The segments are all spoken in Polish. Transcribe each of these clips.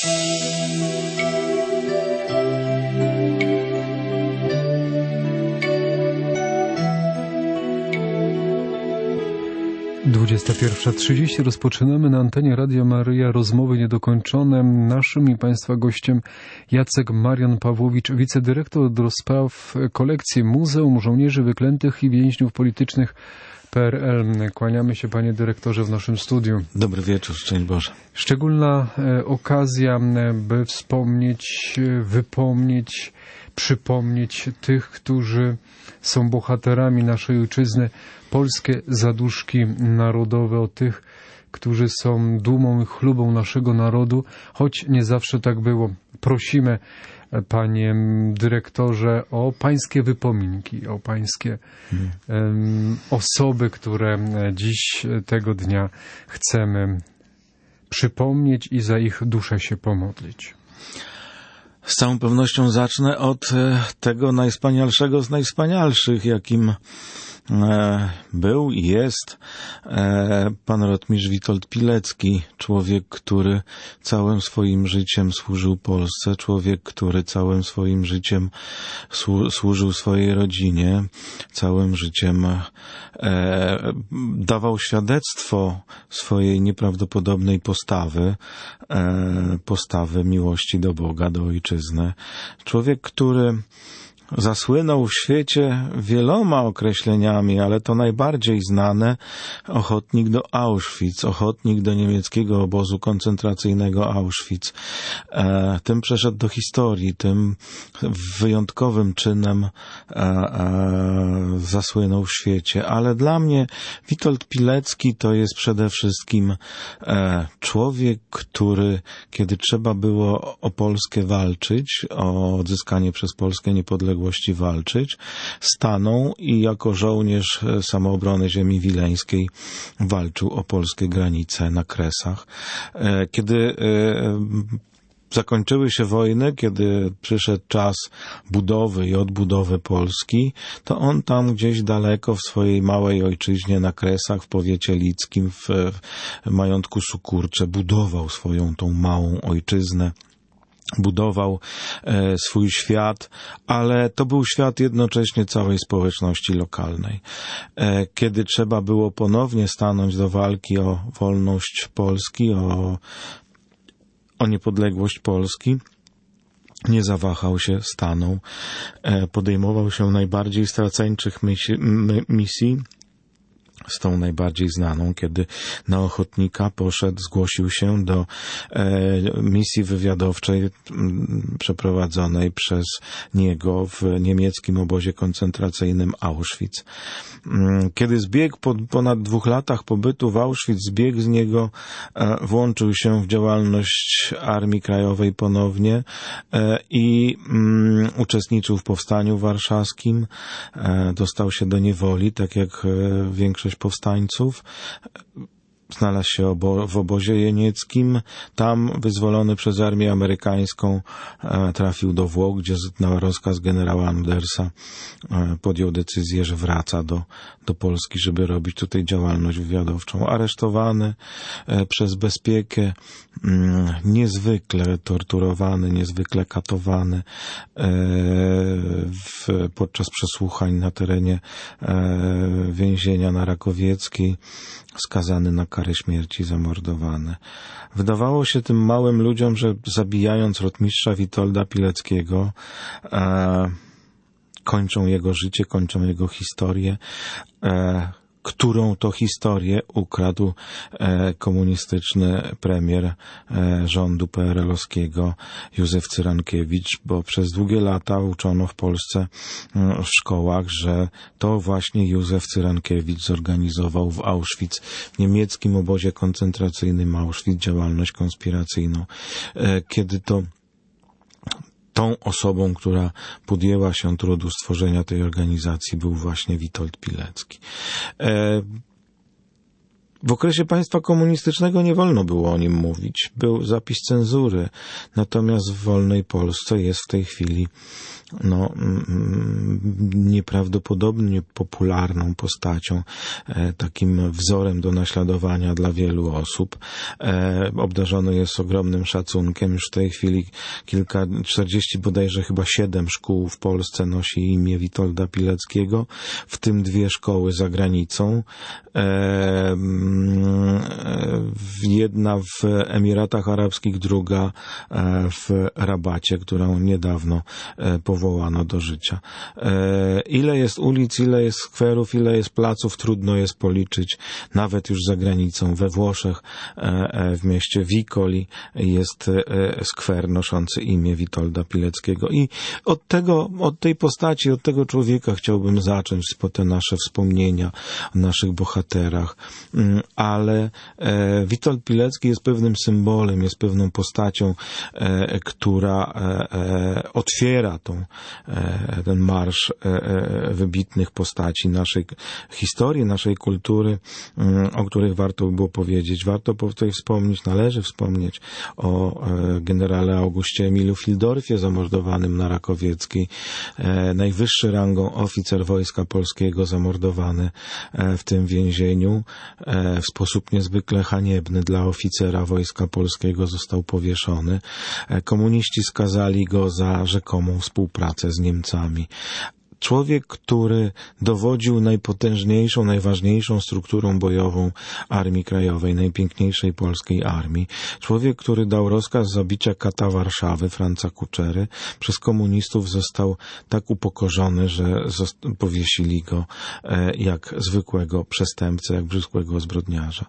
(21:30) rozpoczynamy na antenie Radia Maryja rozmowy niedokończone. Naszym i Państwa gościem Jacek Marian Pawłowicz, wicedyrektor do spraw kolekcji Muzeum Żołnierzy Wyklętych i Więźniów Politycznych PRL. Kłaniamy się, panie dyrektorze, w naszym studiu. Dobry wieczór, szczęść Boże. Szczególna okazja, by wspomnieć, wypomnieć, przypomnieć tych, którzy są bohaterami naszej ojczyzny, polskie zaduszki narodowe, o tych, którzy są dumą i chlubą naszego narodu, choć nie zawsze tak było. Prosimy, panie dyrektorze, o pańskie wypominki, o pańskie osoby, które dziś tego dnia chcemy przypomnieć i za ich duszę się pomodlić. Z całą pewnością zacznę od tego najwspanialszego z najwspanialszych, jakim był i jest pan rotmistrz Witold Pilecki, człowiek, który całym swoim życiem służył Polsce, człowiek, który całym swoim życiem służył swojej rodzinie, całym życiem dawał świadectwo swojej nieprawdopodobnej postawy miłości do Boga, do ojczyzny. Człowiek, który zasłynął w świecie wieloma określeniami, ale to najbardziej znane: ochotnik do Auschwitz, ochotnik do niemieckiego obozu koncentracyjnego Auschwitz. Tym przeszedł do historii, tym wyjątkowym czynem zasłynął w świecie. Ale dla mnie Witold Pilecki to jest przede wszystkim człowiek, który, kiedy trzeba było o Polskę walczyć, o odzyskanie przez Polskę niepodległości walczyć, stanął i jako żołnierz samoobrony ziemi wileńskiej walczył o polskie granice na Kresach. Kiedy zakończyły się wojny, kiedy przyszedł czas budowy i odbudowy Polski, to on tam gdzieś daleko w swojej małej ojczyźnie na Kresach, w powiecie lickim, w majątku Sukurcze, budował swoją tą małą ojczyznę. Budował swój świat, ale to był świat jednocześnie całej społeczności lokalnej. Kiedy trzeba było ponownie stanąć do walki o wolność Polski, o niepodległość Polski, nie zawahał się, stanął, podejmował się najbardziej straceńczych misji, z tą najbardziej znaną, kiedy na ochotnika poszedł, zgłosił się do misji wywiadowczej przeprowadzonej przez niego w niemieckim obozie koncentracyjnym Auschwitz. Kiedy zbiegł po ponad 2 latach pobytu w Auschwitz, zbiegł z niego, włączył się w działalność Armii Krajowej ponownie i uczestniczył w powstaniu warszawskim, dostał się do niewoli, tak jak większość powstańców. Znalazł się w obozie jenieckim. Tam, wyzwolony przez armię amerykańską, trafił do Włoch, gdzie na rozkaz generała Andersa podjął decyzję, że wraca do Polski, żeby robić tutaj działalność wywiadowczą. Aresztowany przez bezpiekę, niezwykle torturowany, niezwykle katowany podczas przesłuchań na terenie więzienia na Rakowieckiej, skazany na karę śmierci, zamordowany. Wydawało się tym małym ludziom, że zabijając rotmistrza Witolda Pileckiego, kończą jego życie, kończą jego historię, którą to historię ukradł komunistyczny premier rządu PRL-owskiego Józef Cyrankiewicz, bo przez długie lata uczono w Polsce w szkołach, że to właśnie Józef Cyrankiewicz zorganizował w Auschwitz, w niemieckim obozie koncentracyjnym Auschwitz, działalność konspiracyjną. Kiedy to tą osobą, która podjęła się trudu stworzenia tej organizacji, był właśnie Witold Pilecki. W okresie państwa komunistycznego nie wolno było o nim mówić. Był zapis cenzury. Natomiast w wolnej Polsce jest w tej chwili nieprawdopodobnie popularną postacią, takim wzorem do naśladowania dla wielu osób. Obdarzony jest ogromnym szacunkiem. Już w tej chwili 40 bodajże chyba 7 szkół w Polsce nosi imię Witolda Pileckiego, w tym 2 szkoły za granicą. Jedna w Emiratach Arabskich, druga w Rabacie, którą niedawno powołano do życia. Ile jest ulic, ile jest skwerów, ile jest placów, trudno jest policzyć, nawet już za granicą. We Włoszech, w mieście Vicoli jest skwer noszący imię Witolda Pileckiego. I od tej postaci, od tego człowieka chciałbym zacząć te nasze wspomnienia o naszych bohaterach. Ale Witold Pilecki jest pewnym symbolem, jest pewną postacią, która otwiera ten marsz wybitnych postaci naszej historii, naszej kultury, o których warto by było powiedzieć. Warto tutaj wspomnieć, należy wspomnieć o generale Augustie Emilu Fildorfie, zamordowanym na Rakowieckiej, najwyższy rangą oficer Wojska Polskiego, zamordowany w tym więzieniu. W sposób niezwykle haniebny dla oficera Wojska Polskiego został powieszony. Komuniści skazali go za rzekomą współpracę z Niemcami. Człowiek, który dowodził najpotężniejszą, najważniejszą strukturą bojową Armii Krajowej, najpiękniejszej polskiej armii. Człowiek, który dał rozkaz zabicia kata Warszawy, Franca Kuczery, przez komunistów został tak upokorzony, że powiesili go jak zwykłego przestępcę, jak zwykłego zbrodniarza.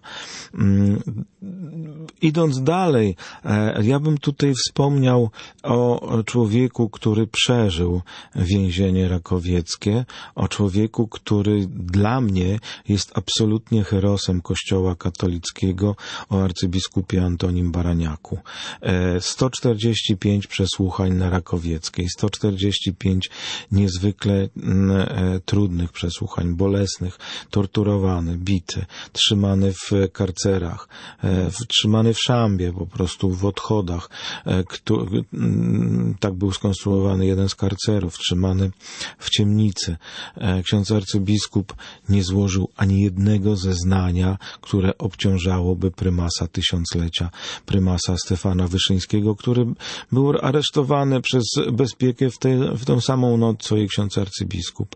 Idąc dalej, ja bym tutaj wspomniał o człowieku, który przeżył więzienie rakowieckie, o człowieku, który dla mnie jest absolutnie herosem Kościoła katolickiego, o arcybiskupie Antonim Baraniaku. 145 przesłuchań na Rakowieckiej, 145 niezwykle trudnych przesłuchań, bolesnych, torturowany, bity, trzymany w karcerach, trzymany w szambie, po prostu w odchodach. Tak był skonstruowany jeden z karcerów, trzymany w ciemnicy. Ksiądz arcybiskup nie złożył ani jednego zeznania, które obciążałoby prymasa tysiąclecia, prymasa Stefana Wyszyńskiego, który był aresztowany przez bezpiekę w tą samą noc, co i ksiądz arcybiskup.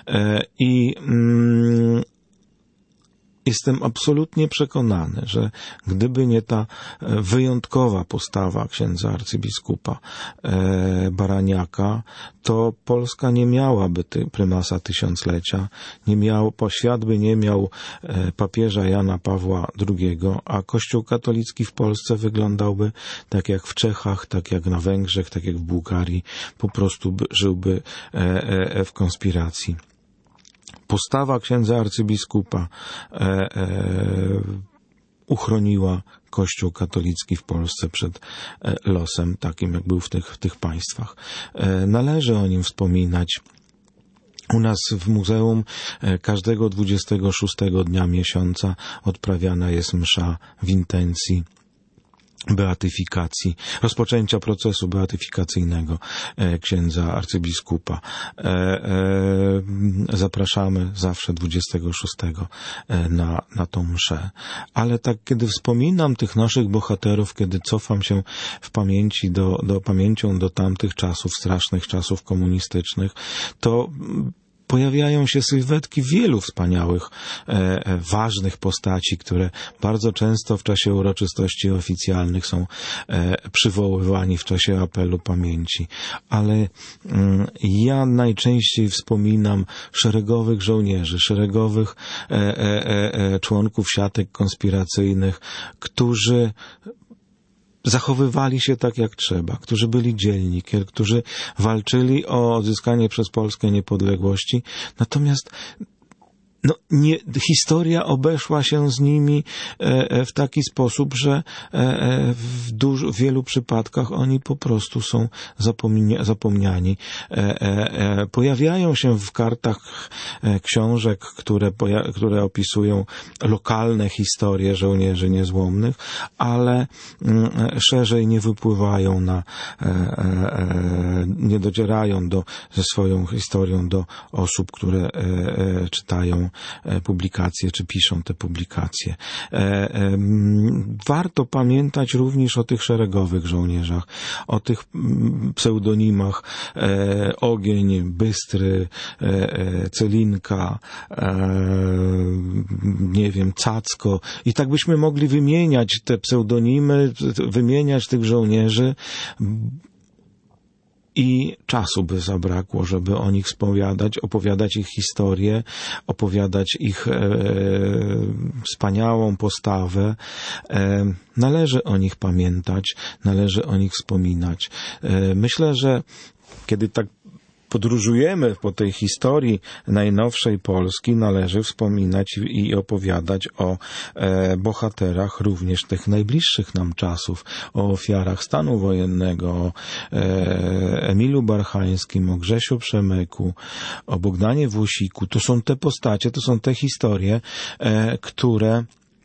Jestem absolutnie przekonany, że gdyby nie ta wyjątkowa postawa księdza arcybiskupa Baraniaka, to Polska nie miałaby prymasa tysiąclecia, świat by nie miał papieża Jana Pawła II, a Kościół katolicki w Polsce wyglądałby tak jak w Czechach, tak jak na Węgrzech, tak jak w Bułgarii, po prostu żyłby w konspiracji. Postawa księdza arcybiskupa uchroniła Kościół katolicki w Polsce przed losem takim, jak był w tych państwach. Należy o nim wspominać. U nas w muzeum każdego 26 dnia miesiąca odprawiana jest msza w intencji beatyfikacji, rozpoczęcia procesu beatyfikacyjnego księdza arcybiskupa. Zapraszamy zawsze 26 na tą mszę. Ale tak, kiedy wspominam tych naszych bohaterów, kiedy cofam się w pamięci pamięcią do tamtych czasów, strasznych czasów komunistycznych, to pojawiają się sylwetki wielu wspaniałych, ważnych postaci, które bardzo często w czasie uroczystości oficjalnych są przywoływani w czasie apelu pamięci. Ale ja najczęściej wspominam szeregowych żołnierzy, szeregowych członków siatek konspiracyjnych, którzy zachowywali się tak jak trzeba, którzy byli dzielni, którzy walczyli o odzyskanie przez Polskę niepodległości, natomiast historia obeszła się z nimi w taki sposób, że w wielu przypadkach oni po prostu są zapomniani. Pojawiają się w kartach książek, które opisują lokalne historie żołnierzy niezłomnych, ale szerzej nie wypływają nie docierają ze swoją historią do osób, które czytają publikacje, czy piszą te publikacje. Warto pamiętać również o tych szeregowych żołnierzach, o tych pseudonimach Ogień, Bystry, Celinka, nie wiem, Cacko. I tak byśmy mogli wymieniać te pseudonimy, wymieniać tych żołnierzy, i czasu by zabrakło, żeby o nich opowiadać ich historię, opowiadać ich wspaniałą postawę. Należy o nich pamiętać, należy o nich wspominać. Myślę, że kiedy tak podróżujemy po tej historii najnowszej Polski, należy wspominać i opowiadać o bohaterach również tych najbliższych nam czasów, o ofiarach stanu wojennego, o Emilu Barchańskim, o Grzesiu Przemyku, o Bogdanie Włosiku. To są te postacie, to są te historie, które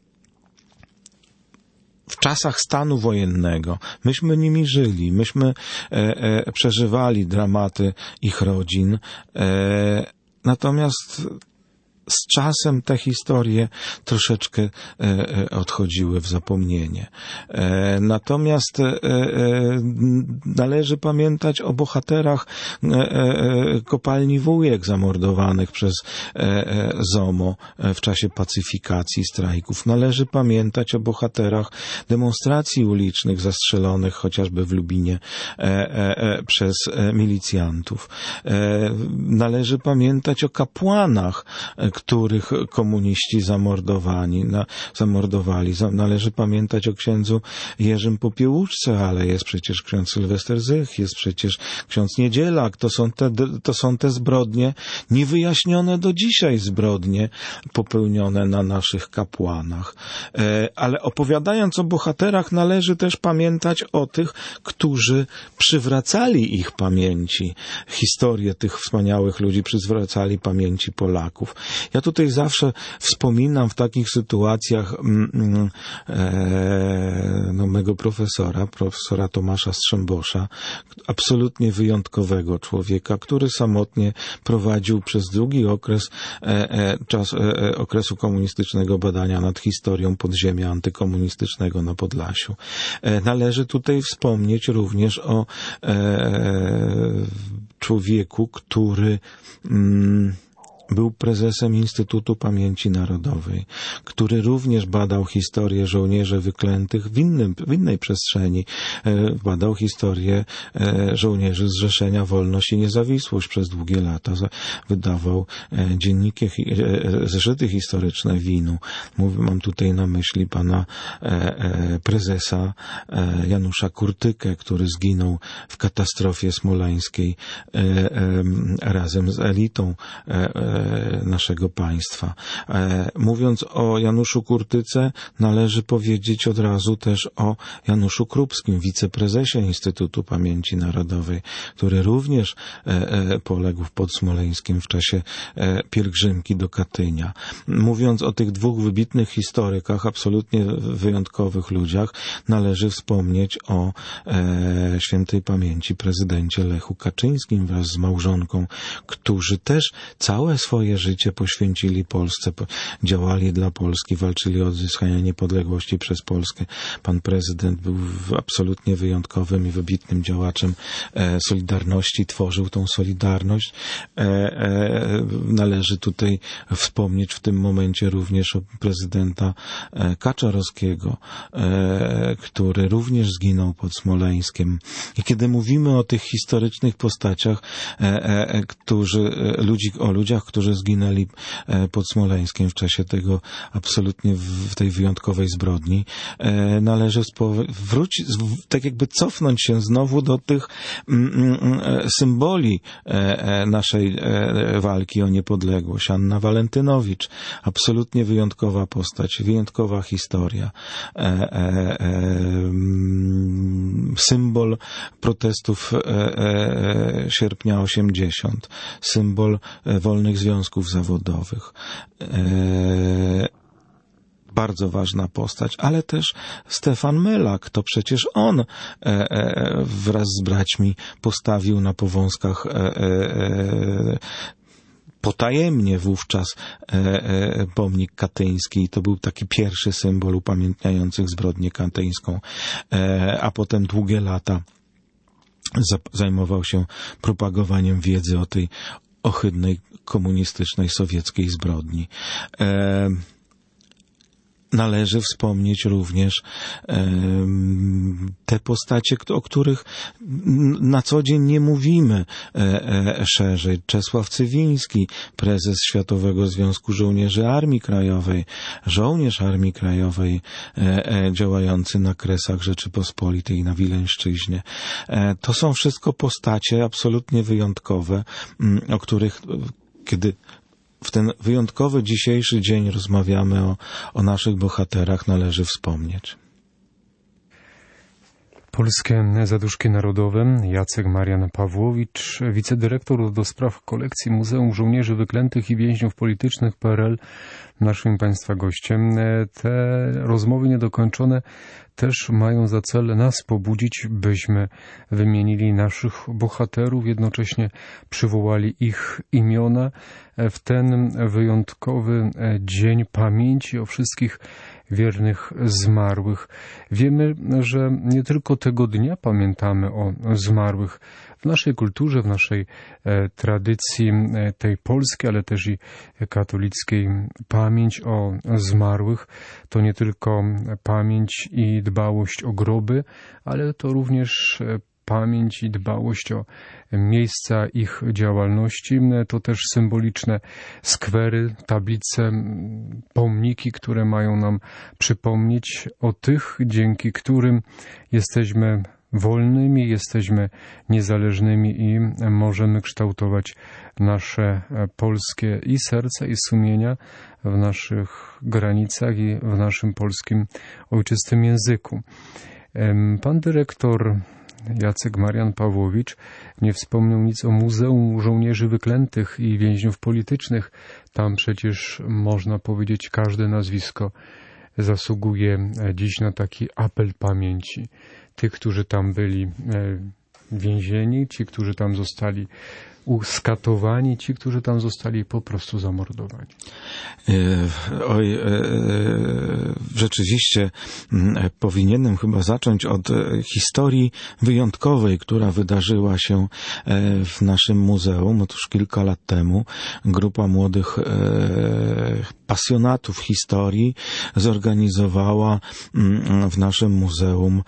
w czasach stanu wojennego myśmy nimi żyli, myśmy przeżywali dramaty ich rodzin, natomiast z czasem te historie troszeczkę odchodziły w zapomnienie. Natomiast należy pamiętać o bohaterach kopalni Wujek zamordowanych przez ZOMO w czasie pacyfikacji strajków. Należy pamiętać o bohaterach demonstracji ulicznych zastrzelonych chociażby w Lubinie przez milicjantów. Należy pamiętać o kapłanach, których komuniści zamordowali. Należy pamiętać o księdzu Jerzym Popiełuszce, ale jest przecież ksiądz Sylwester Zych, jest przecież ksiądz Niedzielak. To są te zbrodnie, niewyjaśnione do dzisiaj zbrodnie popełnione na naszych kapłanach. Ale opowiadając o bohaterach, należy też pamiętać o tych, którzy przywracali ich pamięci. Historię tych wspaniałych ludzi przywracali pamięci Polaków. Ja tutaj zawsze wspominam w takich sytuacjach mego profesora Tomasza Strzembosza, absolutnie wyjątkowego człowieka, który samotnie prowadził przez długi czas okresu komunistycznego badania nad historią podziemia antykomunistycznego na Podlasiu. Należy tutaj wspomnieć również o człowieku, który był prezesem Instytutu Pamięci Narodowej, który również badał historię żołnierzy wyklętych w innej przestrzeni. Badał historię żołnierzy Zrzeszenia Wolność i Niezawisłość przez długie lata. Wydawał zeszyty historyczne WIN-u. Mam tutaj na myśli pana prezesa Janusza Kurtykę, który zginął w katastrofie smoleńskiej razem z elitą naszego państwa. Mówiąc o Januszu Kurtyce, należy powiedzieć od razu też o Januszu Krupskim, wiceprezesie Instytutu Pamięci Narodowej, który również poległ pod Smoleńskiem w czasie pielgrzymki do Katynia. Mówiąc o tych dwóch wybitnych historykach, absolutnie wyjątkowych ludziach, należy wspomnieć o świętej pamięci prezydencie Lechu Kaczyńskim wraz z małżonką, którzy też całe swoje życie poświęcili Polsce, działali dla Polski, walczyli o odzyskanie niepodległości przez Polskę. Pan prezydent był absolutnie wyjątkowym i wybitnym działaczem Solidarności, tworzył tą Solidarność. Należy tutaj wspomnieć w tym momencie również o prezydenta Kaczorowskiego, który również zginął pod Smoleńskiem. I kiedy mówimy o tych historycznych postaciach, o ludziach, którzy którzy zginęli pod Smoleńskiem w czasie tego absolutnie w tej wyjątkowej zbrodni. Należy wrócić, tak jakby cofnąć się znowu do tych symboli naszej walki o niepodległość. Anna Walentynowicz, absolutnie wyjątkowa postać, wyjątkowa historia. Symbol protestów sierpnia 80, symbol wolnych związków zawodowych. Bardzo ważna postać, ale też Stefan Mylak, to przecież on wraz z braćmi postawił na Powązkach potajemnie wówczas pomnik katyński. To był taki pierwszy symbol upamiętniających zbrodnię katyńską, a potem długie lata zajmował się propagowaniem wiedzy o tej ohydnej, komunistycznej, sowieckiej zbrodni. Należy wspomnieć również te postacie, o których na co dzień nie mówimy szerzej. Czesław Cywiński, prezes Światowego Związku Żołnierzy Armii Krajowej, żołnierz Armii Krajowej działający na Kresach Rzeczypospolitej na Wileńszczyźnie. To są wszystko postacie absolutnie wyjątkowe, o których kiedy w ten wyjątkowy dzisiejszy dzień rozmawiamy o naszych bohaterach, należy wspomnieć. Polskie Zaduszki Narodowe, Jacek Marian Pawłowicz, wicedyrektor do spraw kolekcji Muzeum Żołnierzy Wyklętych i Więźniów Politycznych PRL, naszym Państwa gościem. Te rozmowy niedokończone też mają za cel nas pobudzić, byśmy wymienili naszych bohaterów, jednocześnie przywołali ich imiona w ten wyjątkowy dzień pamięci o wszystkich wiernych zmarłych. Wiemy, że nie tylko tego dnia pamiętamy o zmarłych. W naszej kulturze, w naszej tradycji tej polskiej, ale też i katolickiej, pamięć o zmarłych to nie tylko pamięć i dbałość o groby, ale to również pamięć i dbałość o miejsca ich działalności. To też symboliczne skwery, tablice, pomniki, które mają nam przypomnieć o tych, dzięki którym jesteśmy wolnymi, jesteśmy niezależnymi i możemy kształtować nasze polskie i serca, i sumienia w naszych granicach i w naszym polskim ojczystym języku. Pan dyrektor Jacek Marian Pawłowicz nie wspomniał nic o Muzeum Żołnierzy Wyklętych i Więźniów Politycznych. Tam przecież można powiedzieć, każde nazwisko zasługuje dziś na taki apel pamięci. Tych, którzy tam byli więzieni, ci, którzy tam zostali uskatowani, ci, którzy tam zostali po prostu zamordowani. Rzeczywiście powinienem chyba zacząć od historii wyjątkowej, która wydarzyła się w naszym muzeum. Otóż kilka lat temu grupa młodych pasjonatów historii zorganizowała w naszym muzeum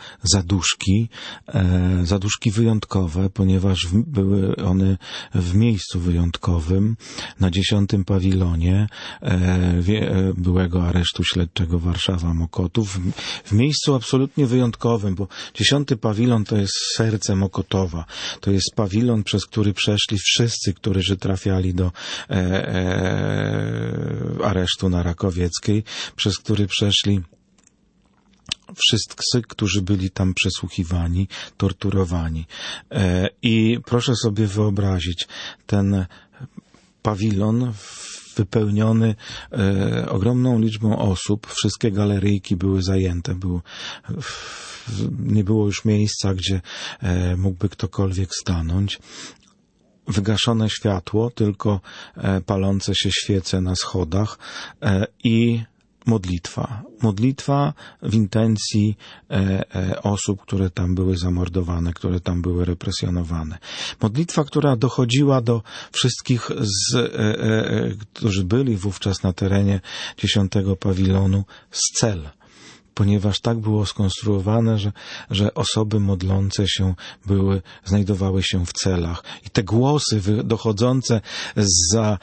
zaduszki wyjątkowe, ponieważ były one w miejscu wyjątkowym, na 10. pawilonie byłego aresztu śledczego Warszawa-Mokotów, w miejscu absolutnie wyjątkowym, bo 10. pawilon to jest serce Mokotowa. To jest pawilon, przez który przeszli wszyscy, którzy trafiali do aresztu na Rakowieckiej, przez który przeszli wszyscy, którzy byli tam przesłuchiwani, torturowani. I proszę sobie wyobrazić, ten pawilon wypełniony ogromną liczbą osób, wszystkie galeryjki były zajęte, nie było już miejsca, gdzie mógłby ktokolwiek stanąć. Wygaszone światło, tylko palące się świece na schodach i modlitwa w intencji osób, które tam były zamordowane, które tam były represjonowane. Modlitwa, która dochodziła do wszystkich, którzy byli wówczas na terenie 10. pawilonu z cel. ponieważ tak było skonstruowane, że osoby modlące się znajdowały się w celach. I te głosy dochodzące zza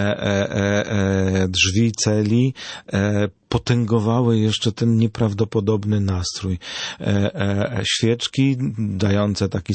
drzwi celi potęgowały jeszcze ten nieprawdopodobny nastrój. Świeczki dające taki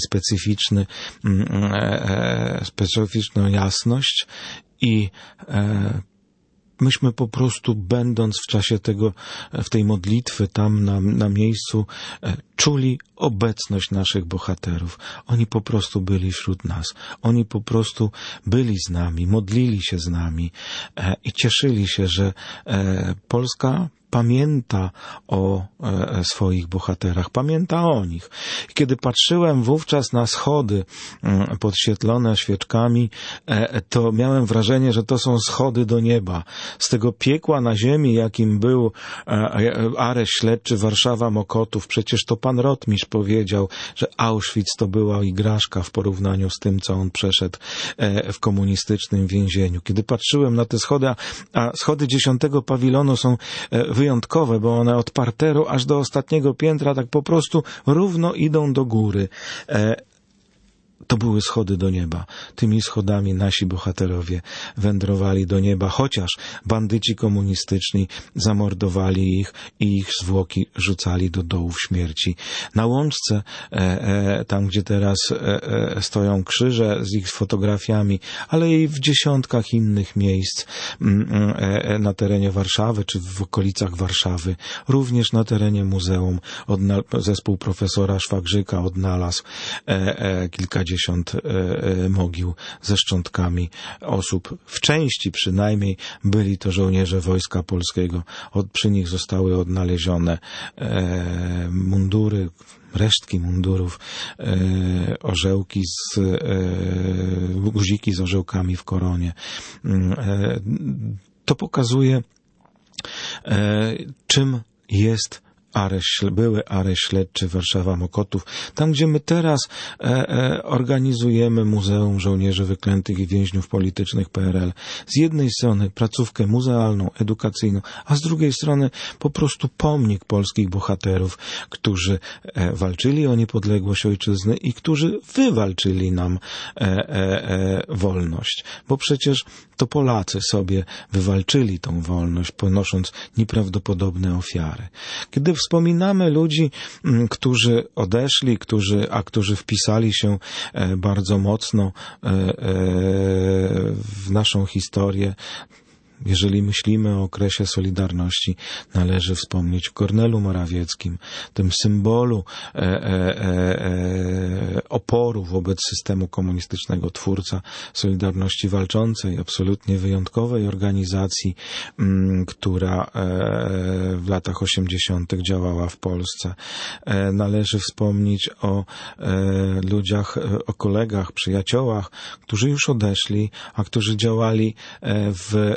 specyficzną jasność i myśmy po prostu, będąc w czasie w tej modlitwy tam na miejscu, czuli obecność naszych bohaterów. Oni po prostu byli wśród nas. Oni po prostu byli z nami, modlili się z nami i cieszyli się, że Polska pamięta o swoich bohaterach, pamięta o nich. I kiedy patrzyłem wówczas na schody podświetlone świeczkami, to miałem wrażenie, że to są schody do nieba. Z tego piekła na ziemi, jakim był areszt śledczy Warszawa-Mokotów, przecież to pan rotmistrz powiedział, że Auschwitz to była igraszka w porównaniu z tym, co on przeszedł w komunistycznym więzieniu. Kiedy patrzyłem na te schody, a schody 10 pawilonu są wyjątkowe, bo one od parteru aż do ostatniego piętra tak po prostu równo idą do góry. To były schody do nieba. Tymi schodami nasi bohaterowie wędrowali do nieba, chociaż bandyci komunistyczni zamordowali ich i ich zwłoki rzucali do dołów śmierci. Na Łączce, tam gdzie teraz stoją krzyże z ich fotografiami, ale i w dziesiątkach innych miejsc na terenie Warszawy czy w okolicach Warszawy, również na terenie muzeum zespół profesora Szwagrzyka odnalazł kilkadziesiąt mogił ze szczątkami osób. W części przynajmniej byli to żołnierze Wojska Polskiego. Przy nich zostały odnalezione mundury, resztki mundurów, orzełki guziki z orzełkami w koronie. To pokazuje, czym jest były areszt śledczy Warszawa-Mokotów. Tam, gdzie my teraz organizujemy Muzeum Żołnierzy Wyklętych i Więźniów Politycznych PRL. Z jednej strony placówkę muzealną, edukacyjną, a z drugiej strony po prostu pomnik polskich bohaterów, którzy walczyli o niepodległość ojczyzny i którzy wywalczyli nam wolność. Bo przecież to Polacy sobie wywalczyli tą wolność, ponosząc nieprawdopodobne ofiary. Kiedy wspominamy ludzi, którzy odeszli, którzy wpisali się bardzo mocno w naszą historię, jeżeli myślimy o okresie Solidarności, należy wspomnieć o Kornelu Morawieckim, tym symbolu oporu wobec systemu komunistycznego, twórca Solidarności Walczącej, absolutnie wyjątkowej organizacji, która w latach 80. działała w Polsce. Należy wspomnieć o ludziach, o kolegach, przyjaciołach, którzy już odeszli, a którzy działali w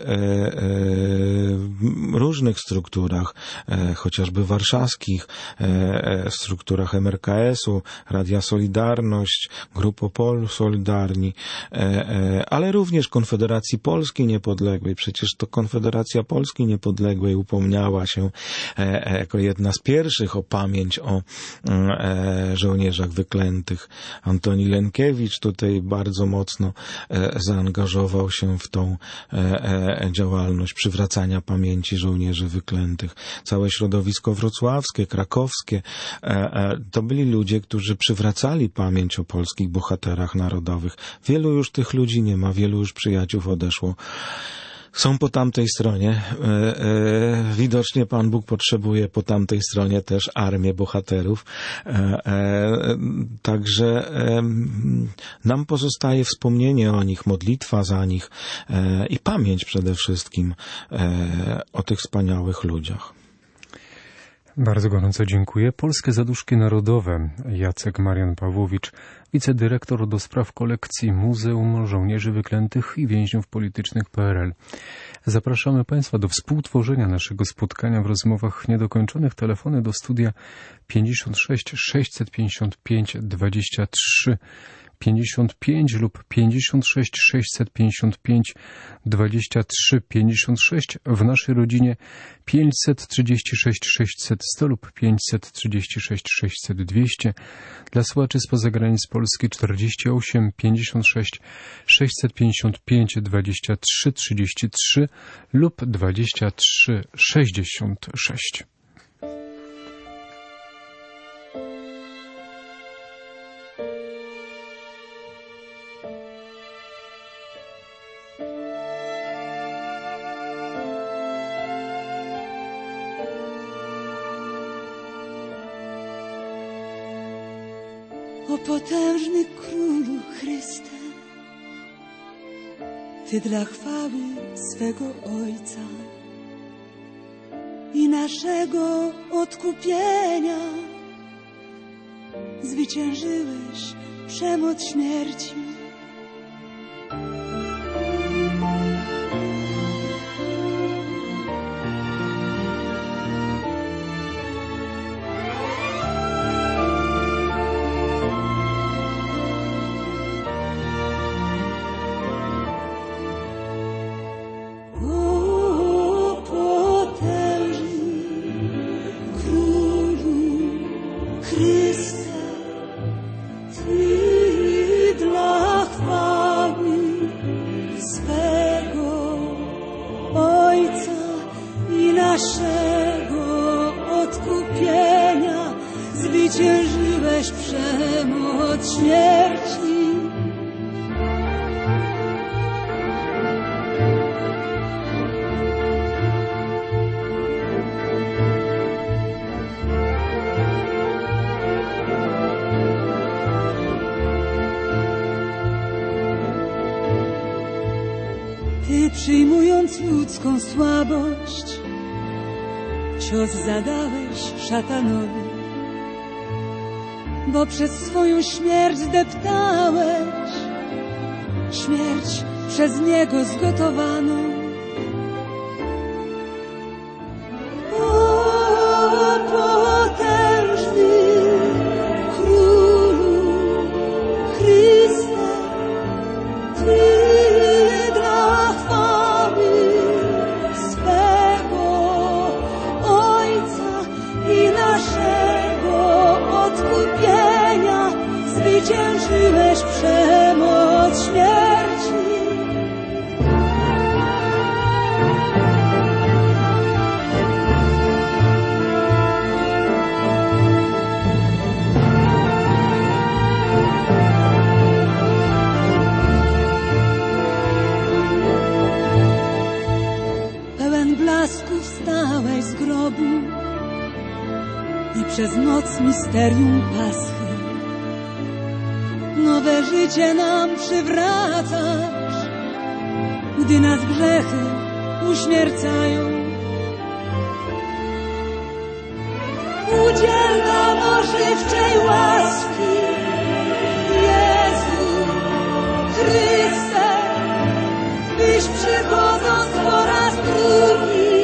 różnych strukturach, chociażby warszawskich, strukturach MRKS-u, Radia Solidarność, Grup Opolu Solidarni, ale również Konfederacji Polski Niepodległej. Przecież to Konfederacja Polski Niepodległej upomniała się jako jedna z pierwszych o pamięć o żołnierzach wyklętych. Antoni Lenkiewicz tutaj bardzo mocno zaangażował się w tą działalność przywracania pamięci żołnierzy wyklętych. Całe środowisko wrocławskie, krakowskie, to byli ludzie, którzy przywracali pamięć o polskich bohaterach narodowych. Wielu już tych ludzi nie ma, wielu już przyjaciół odeszło. Są po tamtej stronie. Widocznie Pan Bóg potrzebuje po tamtej stronie też armię bohaterów. Także nam pozostaje wspomnienie o nich, modlitwa za nich i pamięć przede wszystkim o tych wspaniałych ludziach. Bardzo gorąco dziękuję. Polskie Zaduszki Narodowe. Jacek Marian Pawłowicz, wicedyrektor do spraw kolekcji Muzeum Żołnierzy Wyklętych i Więźniów Politycznych PRL. Zapraszamy Państwa do współtworzenia naszego spotkania w rozmowach niedokończonych. Telefony do studia 56 655 23 55 lub 56 655 23 56. W naszej rodzinie 536 600 100 lub 536 600 200. Dla słuchaczy spoza granic Polski 48 56 655 23 33 lub 23 66. O potężny Królu Chryste, Ty dla chwały swego Ojca i naszego odkupienia zwyciężyłeś przemoc śmierci. Zwyciężyłeś przemoc śmierci. Ty, przyjmując ludzką słabość, cios zadałeś szatanowi, bo przez swoją śmierć zdeptałeś śmierć przez Niego zgotowaną. O potężny Królu Chryste, Ty dla chwały swego Ojca i naszego odkupienia zwyciężyłeś przemoc śmierci. Pełen blasku wstałeś z grobu i przez noc misterium Paschy nowe życie nam przywracasz, gdy nas grzechy uśmiercają. Udziel nam ożywczej łaski, Jezu Chryste, byś przychodząc po raz drugi,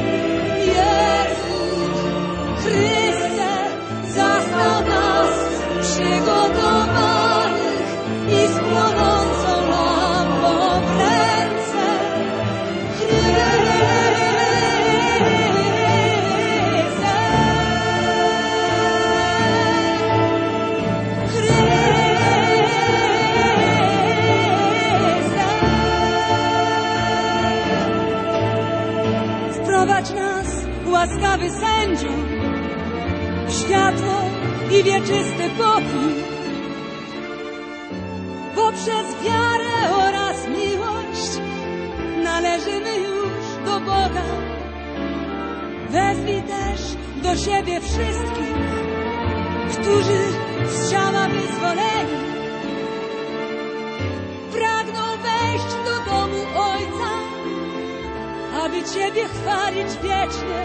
Jezu Chryste, zastał nas przygotowanych i z płonącą lampą w ręce. Wprowadź nas, łaskawy sędziu, w światło i wieczysty pokój. Poprzez wiarę oraz miłość należymy już do Boga. Wezwij też do siebie wszystkich, którzy z ciała wyzwoleni pragną wejść do domu Ojca, aby Ciebie chwalić wiecznie.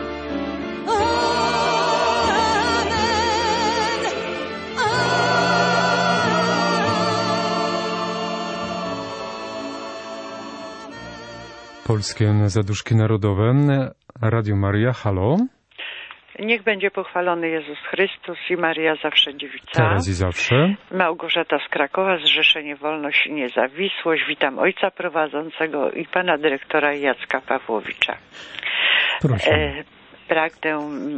Amen. Polskie Zaduszki Narodowe, Radio Maria, halo. Niech będzie pochwalony Jezus Chrystus i Maria zawsze dziewica. Teraz i zawsze. Małgorzata z Krakowa, Zrzeszenie Wolność i Niezawisłość. Witam ojca prowadzącego i pana dyrektora Jacka Pawłowicza. Proszę. Pragnę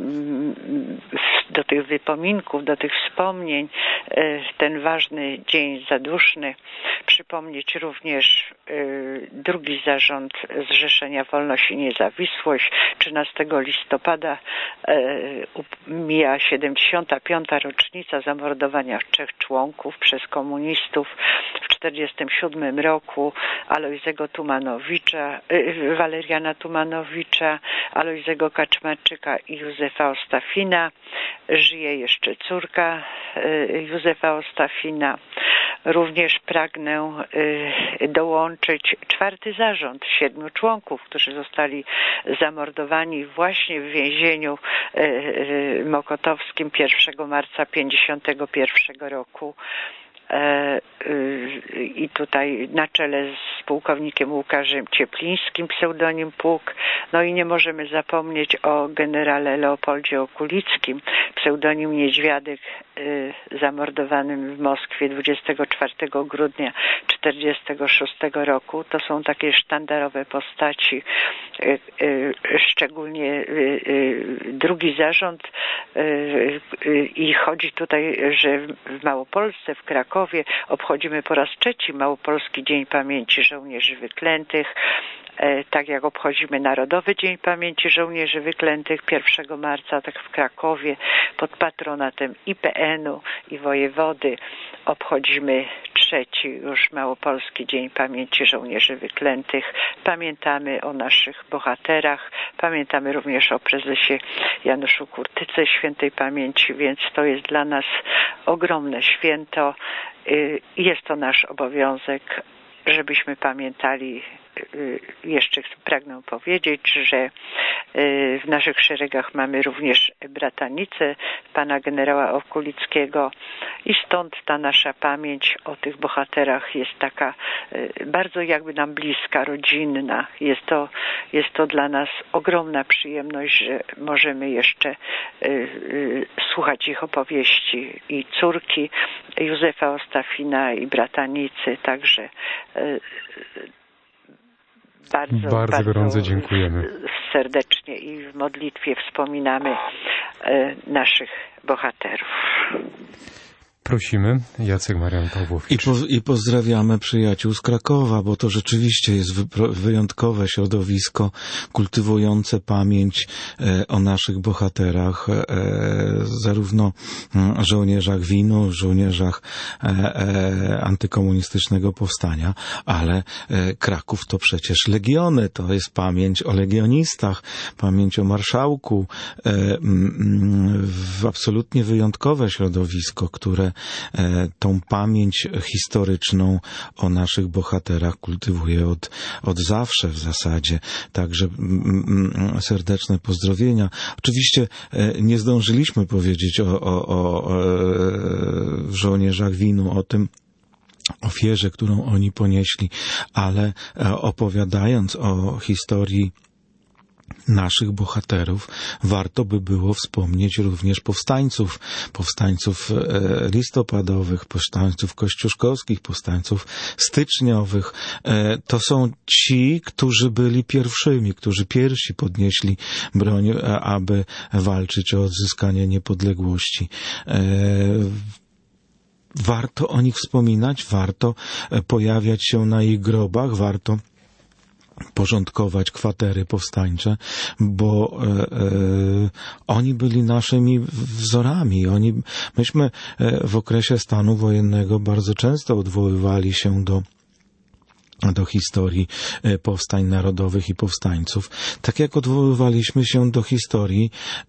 do tych wypominków, do tych wspomnień, ten ważny dzień zaduszny, przypomnieć również drugi zarząd Zrzeszenia Wolność i Niezawisłość. 13 listopada mija 75. rocznica zamordowania 3 członków przez komunistów. W 1947 roku Alojzego Tumanowicza, Waleriana Tumanowicza, Alojzego Kaczmarczyka i Józefa Ostafina. Żyje jeszcze córka Józefa Ostafina. Również pragnę dołączyć 4. zarząd 7 członków, którzy zostali zamordowani właśnie w więzieniu mokotowskim 1 marca 1951 roku. I tutaj na czele z pułkownikiem Łukaszem Cieplińskim, pseudonim Pług. No i nie możemy zapomnieć o generale Leopoldzie Okulickim, pseudonim Niedźwiadek, zamordowanym w Moskwie 24 grudnia 1946 roku. To są takie sztandarowe postaci, szczególnie drugi zarząd, i chodzi tutaj, że w Małopolsce, w Krakowie obchodzimy po raz 3 Małopolski Dzień Pamięci Żołnierzy Wyklętych, tak jak obchodzimy Narodowy Dzień Pamięci Żołnierzy Wyklętych 1 marca, tak w Krakowie pod patronatem IPN-u i wojewody obchodzimy 3 już Małopolski Dzień Pamięci Żołnierzy Wyklętych. Pamiętamy o naszych bohaterach, pamiętamy również o prezesie Januszu Kurtyce świętej pamięci, więc to jest dla nas ogromne święto. Jest to nasz obowiązek, żebyśmy pamiętali. Jeszcze pragnę powiedzieć, że w naszych szeregach mamy również bratanicę pana generała Okulickiego i stąd ta nasza pamięć o tych bohaterach jest taka bardzo jakby nam bliska, rodzinna. Jest to dla nas ogromna przyjemność, że możemy jeszcze słuchać ich opowieści i córki Józefa Ostafina i bratanicy, także bardzo gorąco dziękujemy. Serdecznie i w modlitwie wspominamy naszych bohaterów. Prosimy, Jacek Marian Pawłowicz. I pozdrawiamy przyjaciół z Krakowa, bo to rzeczywiście jest wyjątkowe środowisko kultywujące pamięć o naszych bohaterach, zarówno żołnierzach WIN-u, żołnierzach antykomunistycznego powstania, ale Kraków to przecież legiony, to jest pamięć o legionistach, pamięć o marszałku, absolutnie wyjątkowe środowisko, które tą pamięć historyczną o naszych bohaterach kultywuje od zawsze w zasadzie. Także serdeczne pozdrowienia. Oczywiście nie zdążyliśmy powiedzieć o żołnierzach WIN-u, o tym ofierze, którą oni ponieśli, ale opowiadając o historii naszych bohaterów, warto by było wspomnieć również powstańców listopadowych, powstańców kościuszkowskich, powstańców styczniowych. To są ci, którzy byli pierwszymi, którzy pierwsi podnieśli broń, aby walczyć o odzyskanie niepodległości. Warto o nich wspominać, warto pojawiać się na ich grobach, warto porządkować kwatery powstańcze, bo oni byli naszymi wzorami. Myśmy w okresie stanu wojennego bardzo często odwoływali się do historii powstań narodowych i powstańców. Tak jak odwoływaliśmy się do historii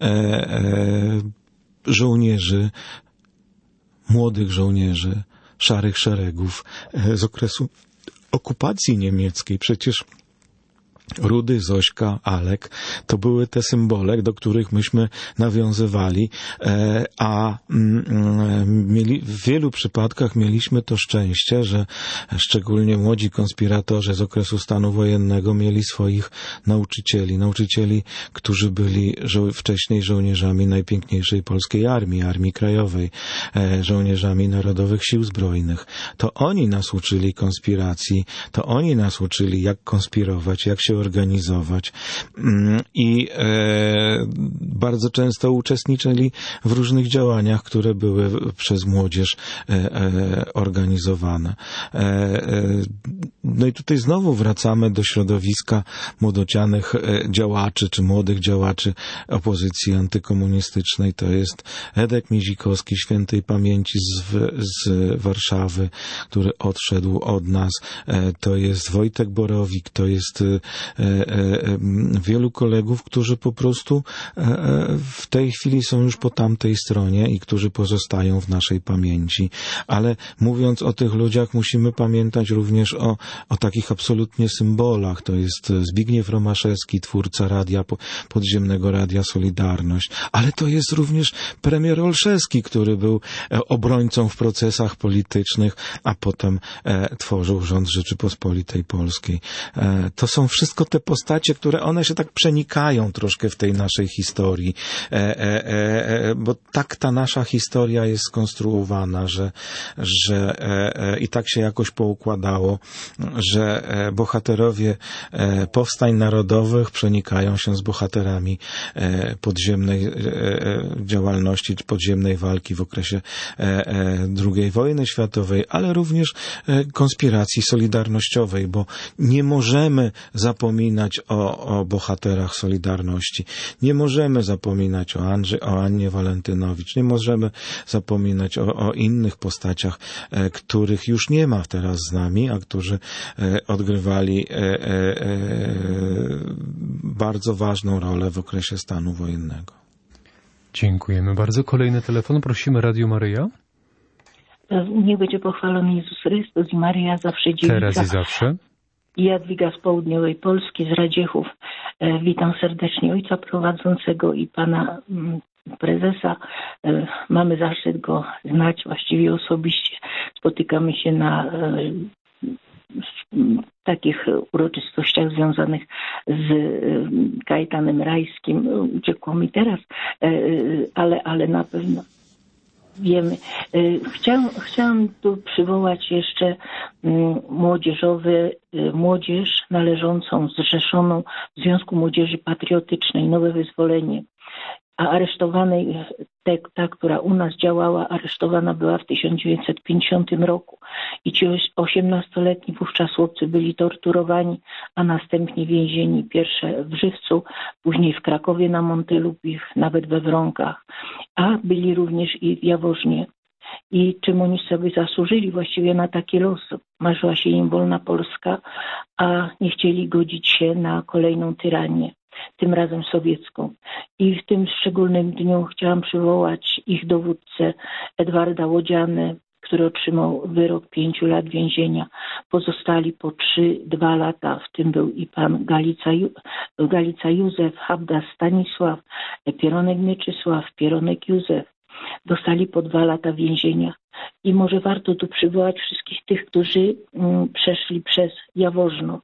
żołnierzy, młodych żołnierzy, szarych szeregów z okresu okupacji niemieckiej. Przecież Rudy, Zośka, Alek, to były te symbole, do których myśmy nawiązywali, a w wielu przypadkach mieliśmy to szczęście, że szczególnie młodzi konspiratorzy z okresu stanu wojennego mieli swoich nauczycieli, którzy byli wcześniej żołnierzami najpiękniejszej polskiej Armii Krajowej, żołnierzami Narodowych Sił Zbrojnych. To oni nas uczyli konspiracji, to oni nas uczyli, jak konspirować, jak się organizować i bardzo często uczestniczyli w różnych działaniach, które były przez młodzież organizowane. No i tutaj znowu wracamy do środowiska młodocianych działaczy, czy młodych działaczy opozycji antykomunistycznej. To jest Edek Mizikowski, świętej pamięci z Warszawy, który odszedł od nas. To jest Wojtek Borowik, to jest wielu kolegów, którzy po prostu w tej chwili są już po tamtej stronie i którzy pozostają w naszej pamięci. Ale mówiąc o tych ludziach, musimy pamiętać również o takich absolutnie symbolach. To jest Zbigniew Romaszewski, twórca podziemnego Radia Solidarność. Ale to jest również premier Olszewski, który był obrońcą w procesach politycznych, a potem tworzył rząd Rzeczypospolitej Polskiej. To są wszystko te postacie, które one się tak przenikają troszkę w tej naszej historii, bo tak ta nasza historia jest skonstruowana, że i tak się jakoś poukładało, że bohaterowie powstań narodowych przenikają się z bohaterami podziemnej działalności, podziemnej walki w okresie II wojny światowej, ale również konspiracji solidarnościowej, bo nie możemy zapominać o bohaterach Solidarności. Nie możemy zapominać o Annie Walentynowicz. Nie możemy zapominać o innych postaciach, których już nie ma teraz z nami, a którzy odgrywali bardzo ważną rolę w okresie stanu wojennego. Dziękujemy bardzo. Kolejny telefon. Prosimy, Radio Maryja. Niech będzie pochwalony Jezus Chrystus i Maryja zawsze dziewica. Teraz i zawsze. Jadwiga z południowej Polski, z Radziechów. Witam serdecznie ojca prowadzącego i pana prezesa. Mamy zaszczyt go znać właściwie osobiście. Spotykamy się na takich uroczystościach związanych z Kajetanem Rajskim. Uciekło mi teraz, ale na pewno wiemy. Chciałam tu przywołać jeszcze młodzież należącą, zrzeszoną w Związku Młodzieży Patriotycznej, Nowe Wyzwolenie. A aresztowanej, ta, która u nas działała, aresztowana była w 1950 roku. I ci 18-letni wówczas chłopcy byli torturowani, a następnie więzieni, pierwsze w Żywcu, później w Krakowie na Montylu, nawet we Wronkach. A byli również i w Jaworznie. I czym oni sobie zasłużyli właściwie na taki los? Marzyła się im wolna Polska, a nie chcieli godzić się na kolejną tyranię, tym razem sowiecką. I w tym szczególnym dniu chciałam przywołać ich dowódcę Edwarda Łodzianę, który otrzymał wyrok 5 lat więzienia. Pozostali po 3-2 lata, w tym był i pan Galica Józef, Habdas Stanisław, Pieronek Mieczysław, Pieronek Józef. Dostali po 2 lata więzienia. I może warto tu przywołać wszystkich tych, którzy przeszli przez Jaworzno.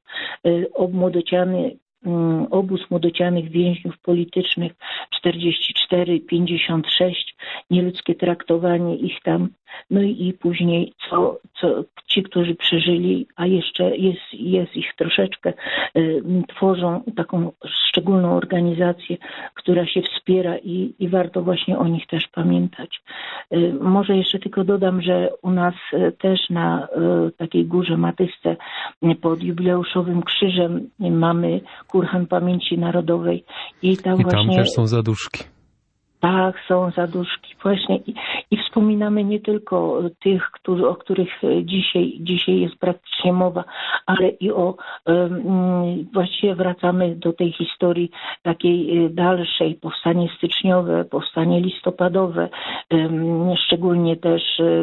Obóz młodocianych więźniów politycznych 44-56, nieludzkie traktowanie ich tam, no i później ci, którzy przeżyli, a jeszcze jest ich troszeczkę, tworzą taką szczególną organizację, która się wspiera i warto właśnie o nich też pamiętać. Może jeszcze tylko dodam, że u nas też na takiej górze Matysce pod jubileuszowym krzyżem mamy Kurhan Pamięci Narodowej i tam też są zaduszki. Tak, są zaduszki właśnie i wspominamy nie tylko tych, o których dzisiaj jest praktycznie mowa, ale i właściwie wracamy do tej historii takiej dalszej, powstanie styczniowe, powstanie listopadowe, szczególnie też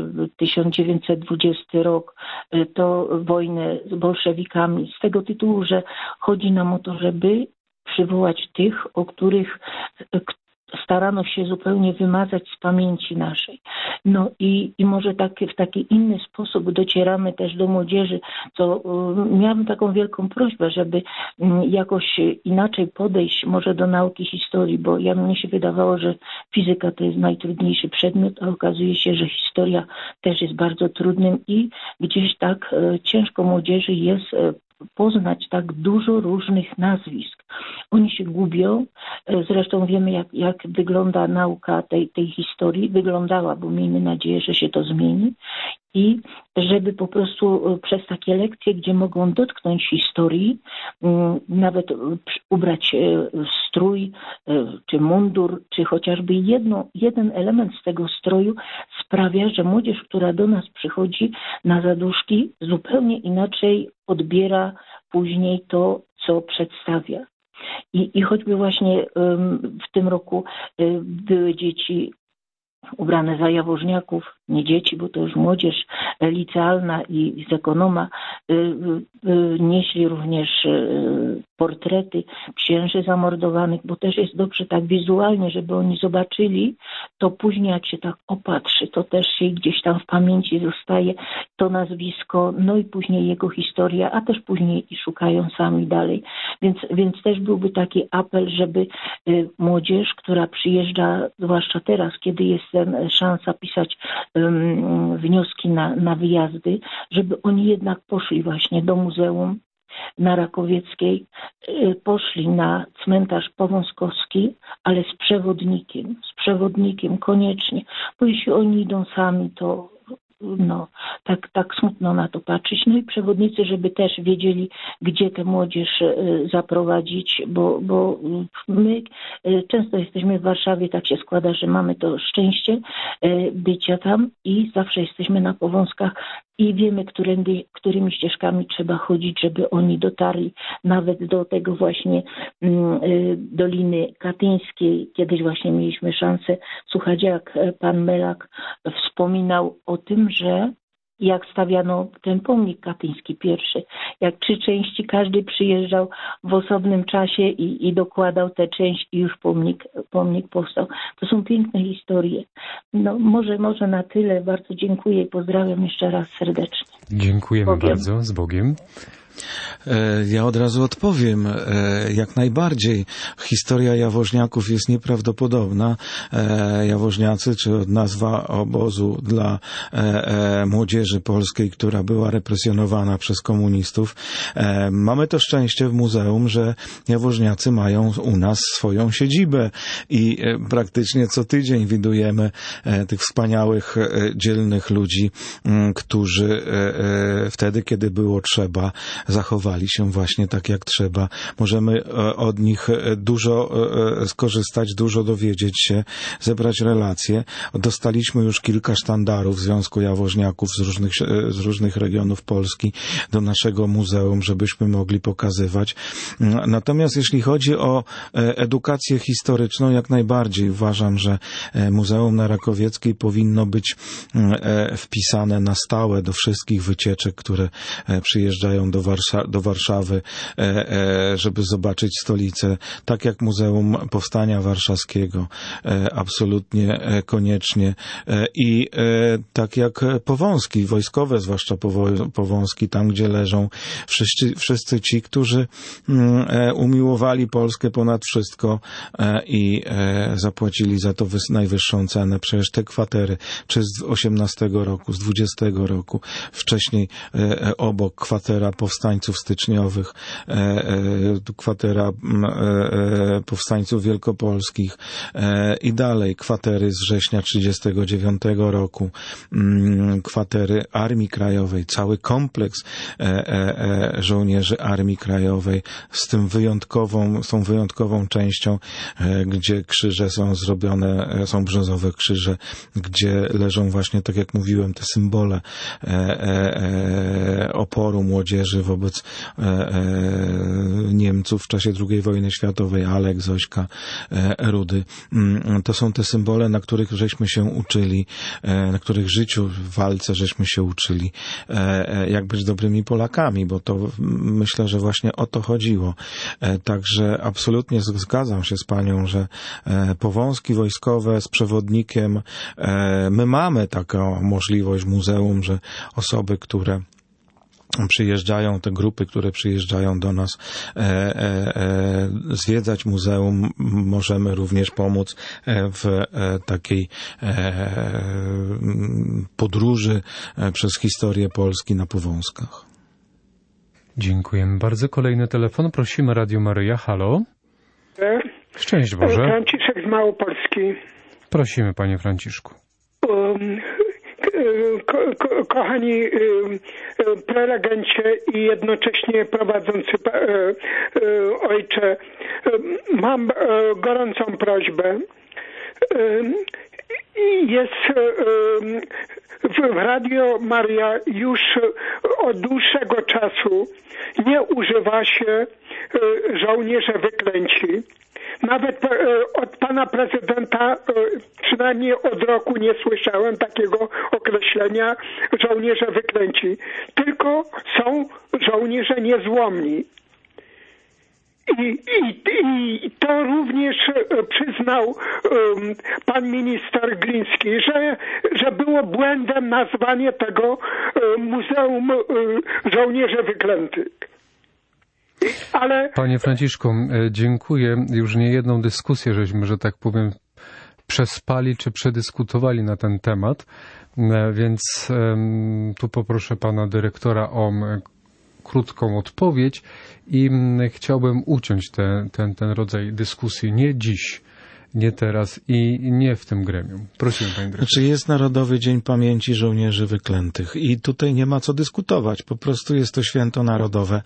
1920 rok, to wojnę z bolszewikami, z tego tytułu, że chodzi nam o to, żeby przywołać tych, o których starano się zupełnie wymazać z pamięci naszej. No i może w taki inny sposób docieramy też do młodzieży, co miałabym taką wielką prośbę, żeby jakoś inaczej podejść może do nauki historii, bo mnie się wydawało, że fizyka to jest najtrudniejszy przedmiot, a okazuje się, że historia też jest bardzo trudnym i gdzieś tak ciężko młodzieży jest poznać tak dużo różnych nazwisk. Oni się gubią, zresztą wiemy jak wygląda nauka tej historii, wyglądała, bo miejmy nadzieję, że się to zmieni i żeby po prostu przez takie lekcje, gdzie mogą dotknąć historii, nawet ubrać strój, czy mundur, czy chociażby jeden element z tego stroju sprawia, że młodzież, która do nas przychodzi na zaduszki, zupełnie inaczej odbiera później to, co przedstawia. I choćby właśnie w tym roku były dzieci ubrane za jawożniaków, nie dzieci, bo to już młodzież licealna i z ekonoma, nieśli również portrety księży zamordowanych, bo też jest dobrze tak wizualnie, żeby oni zobaczyli, to później jak się tak opatrzy, to też się gdzieś tam w pamięci zostaje to nazwisko, no i później jego historia, a też później i szukają sami dalej. Więc też byłby taki apel, żeby młodzież, która przyjeżdża, zwłaszcza teraz, kiedy jest szansa pisać wnioski na wyjazdy, żeby oni jednak poszli właśnie do muzeum na Rakowieckiej, poszli na cmentarz Powązkowski, ale z przewodnikiem koniecznie, bo jeśli oni idą sami, to tak smutno na to patrzeć. No i przewodnicy, żeby też wiedzieli, gdzie tę młodzież zaprowadzić, bo my często jesteśmy w Warszawie, tak się składa, że mamy to szczęście bycia tam i zawsze jesteśmy na Powązkach i wiemy, którymi ścieżkami trzeba chodzić, żeby oni dotarli nawet do tego właśnie Doliny Katyńskiej. Kiedyś właśnie mieliśmy szansę słuchać, jak pan Melak wspominał o tym, że jak stawiano ten pomnik katyński pierwszy, jak 3 części, każdy przyjeżdżał w osobnym czasie i dokładał tę część i już pomnik powstał. To są piękne historie. No może na tyle. Bardzo dziękuję i pozdrawiam jeszcze raz serdecznie. Dziękujemy bardzo. Z Bogiem. Ja od razu odpowiem. Jak najbardziej. Historia jawożniaków jest nieprawdopodobna. Jawożniacy, czy nazwa obozu dla młodzieży polskiej, która była represjonowana przez komunistów. Mamy to szczęście w muzeum, że jawożniacy mają u nas swoją siedzibę i praktycznie co tydzień widujemy tych wspaniałych, dzielnych ludzi, którzy wtedy, kiedy było trzeba, zachowali się właśnie tak, jak trzeba. Możemy od nich dużo skorzystać, dużo dowiedzieć się, zebrać relacje. Dostaliśmy już kilka sztandarów Związku Jawożniaków z różnych regionów Polski do naszego muzeum, żebyśmy mogli pokazywać. Natomiast jeśli chodzi o edukację historyczną, jak najbardziej uważam, że Muzeum na Rakowieckiej powinno być wpisane na stałe do wszystkich wycieczek, które przyjeżdżają do Warszawy, żeby zobaczyć stolicę, tak jak Muzeum Powstania Warszawskiego, absolutnie koniecznie. I tak jak Powązki, wojskowe, zwłaszcza Powązki, tam gdzie leżą wszyscy ci, którzy umiłowali Polskę ponad wszystko i zapłacili za to najwyższą cenę. Przecież te kwatery, czy z 18 roku, z 20 roku, wcześniej obok kwatera Powstania powstańców styczniowych, kwatera powstańców wielkopolskich i dalej kwatery z września 1939 roku, kwatery Armii Krajowej, cały kompleks żołnierzy Armii Krajowej z tą wyjątkową częścią, gdzie krzyże są zrobione, są brzozowe krzyże, gdzie leżą właśnie, tak jak mówiłem, te symbole oporu młodzieży wobec Niemców w czasie II wojny światowej, Alek, Zośka, Rudy. To są te symbole, na których żeśmy się uczyli, na których życiu w walce żeśmy się uczyli, jak być dobrymi Polakami, bo to myślę, że właśnie o to chodziło. Także absolutnie zgadzam się z panią, że powązki wojskowe z przewodnikiem, my mamy taką możliwość muzeum, że osoby, które przyjeżdżają, te grupy, które przyjeżdżają do nas zwiedzać muzeum, możemy również pomóc w takiej podróży przez historię Polski na powązkach. Dziękujemy bardzo. Kolejny telefon. Prosimy Radio Maryja. Halo? Szczęść Boże. Franciszek z Małopolski. Prosimy, panie Franciszku. Kochani prelegencie i jednocześnie prowadzący ojcze, mam gorącą prośbę. Jest w Radio Maria już od dłuższego czasu nie używa się żołnierze wyklęci. Nawet od pana prezydenta przynajmniej od roku nie słyszałem takiego określenia żołnierze wyklęci. Tylko są żołnierze niezłomni. I to również przyznał pan minister Gliński, że było błędem nazwanie tego Muzeum Żołnierzy Wyklętych. Ale... Panie Franciszku, dziękuję. Już niejedną dyskusję żeśmy, że tak powiem, przespali czy przedyskutowali na ten temat, więc tu poproszę pana dyrektora o krótką odpowiedź i chciałbym uciąć ten rodzaj dyskusji nie dziś, nie teraz i nie w tym gremium. Prosimy, panie dyrektorze. Znaczy jest Narodowy Dzień Pamięci Żołnierzy Wyklętych i tutaj nie ma co dyskutować. Po prostu jest to święto narodowe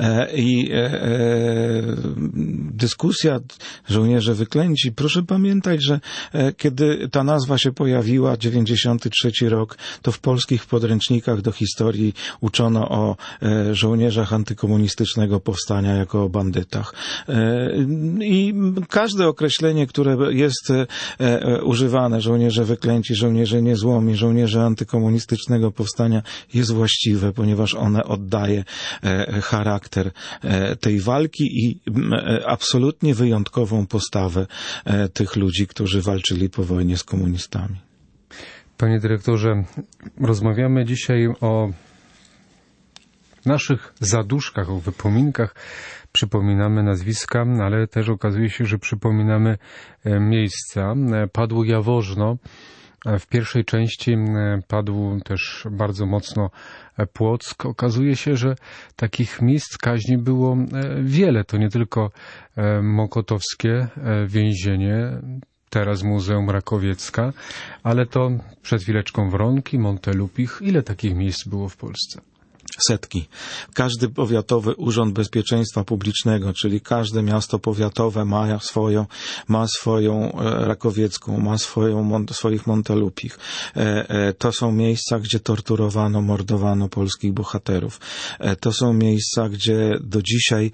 dyskusja żołnierze wyklęci. Proszę pamiętać, że kiedy ta nazwa się pojawiła, 93 rok, to w polskich podręcznikach do historii uczono o żołnierzach antykomunistycznego powstania jako o bandytach. I każde określenie, które jest używane, żołnierze wyklęci, żołnierze niezłomi, żołnierze antykomunistycznego powstania, jest właściwe, ponieważ one oddaje charakter tej walki i absolutnie wyjątkową postawę tych ludzi, którzy walczyli po wojnie z komunistami. Panie dyrektorze, rozmawiamy dzisiaj o naszych zaduszkach, o wypominkach. Przypominamy nazwiska, ale też okazuje się, że przypominamy miejsca. Padło Jaworzno. W pierwszej części padł też bardzo mocno Płock. Okazuje się, że takich miejsc kaźni było wiele. To nie tylko mokotowskie więzienie, teraz Muzeum Rakowiecka, ale to przed chwileczką Wronki, Montelupich. Ile takich miejsc było w Polsce? Setki. Każdy powiatowy urząd bezpieczeństwa publicznego, czyli każde miasto powiatowe ma swoją Rakowiecką, ma swoich Montelupich. To są miejsca, gdzie torturowano, mordowano polskich bohaterów. To są miejsca, gdzie do dzisiaj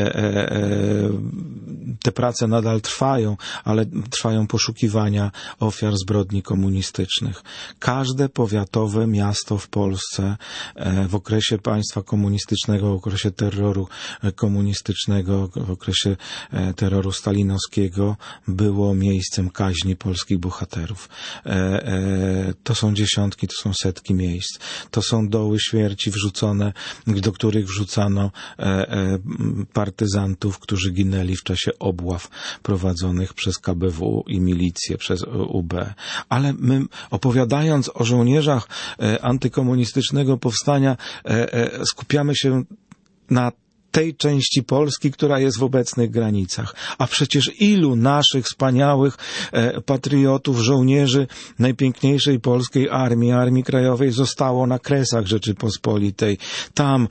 te prace nadal trwają, ale trwają poszukiwania ofiar zbrodni komunistycznych. Każde powiatowe miasto w Polsce w okresie państwa komunistycznego, w okresie terroru komunistycznego, w okresie terroru stalinowskiego było miejscem kaźni polskich bohaterów. To są dziesiątki, to są setki miejsc. To są doły śmierci wrzucone, do których wrzucano partyzantów, którzy ginęli w czasie obław prowadzonych przez KBW i milicję, przez UB. Ale my, opowiadając o żołnierzach antykomunistycznego powstania, skupiamy się na tej części Polski, która jest w obecnych granicach. A przecież ilu naszych wspaniałych patriotów, żołnierzy najpiękniejszej polskiej Armii Krajowej zostało na Kresach Rzeczypospolitej. Tam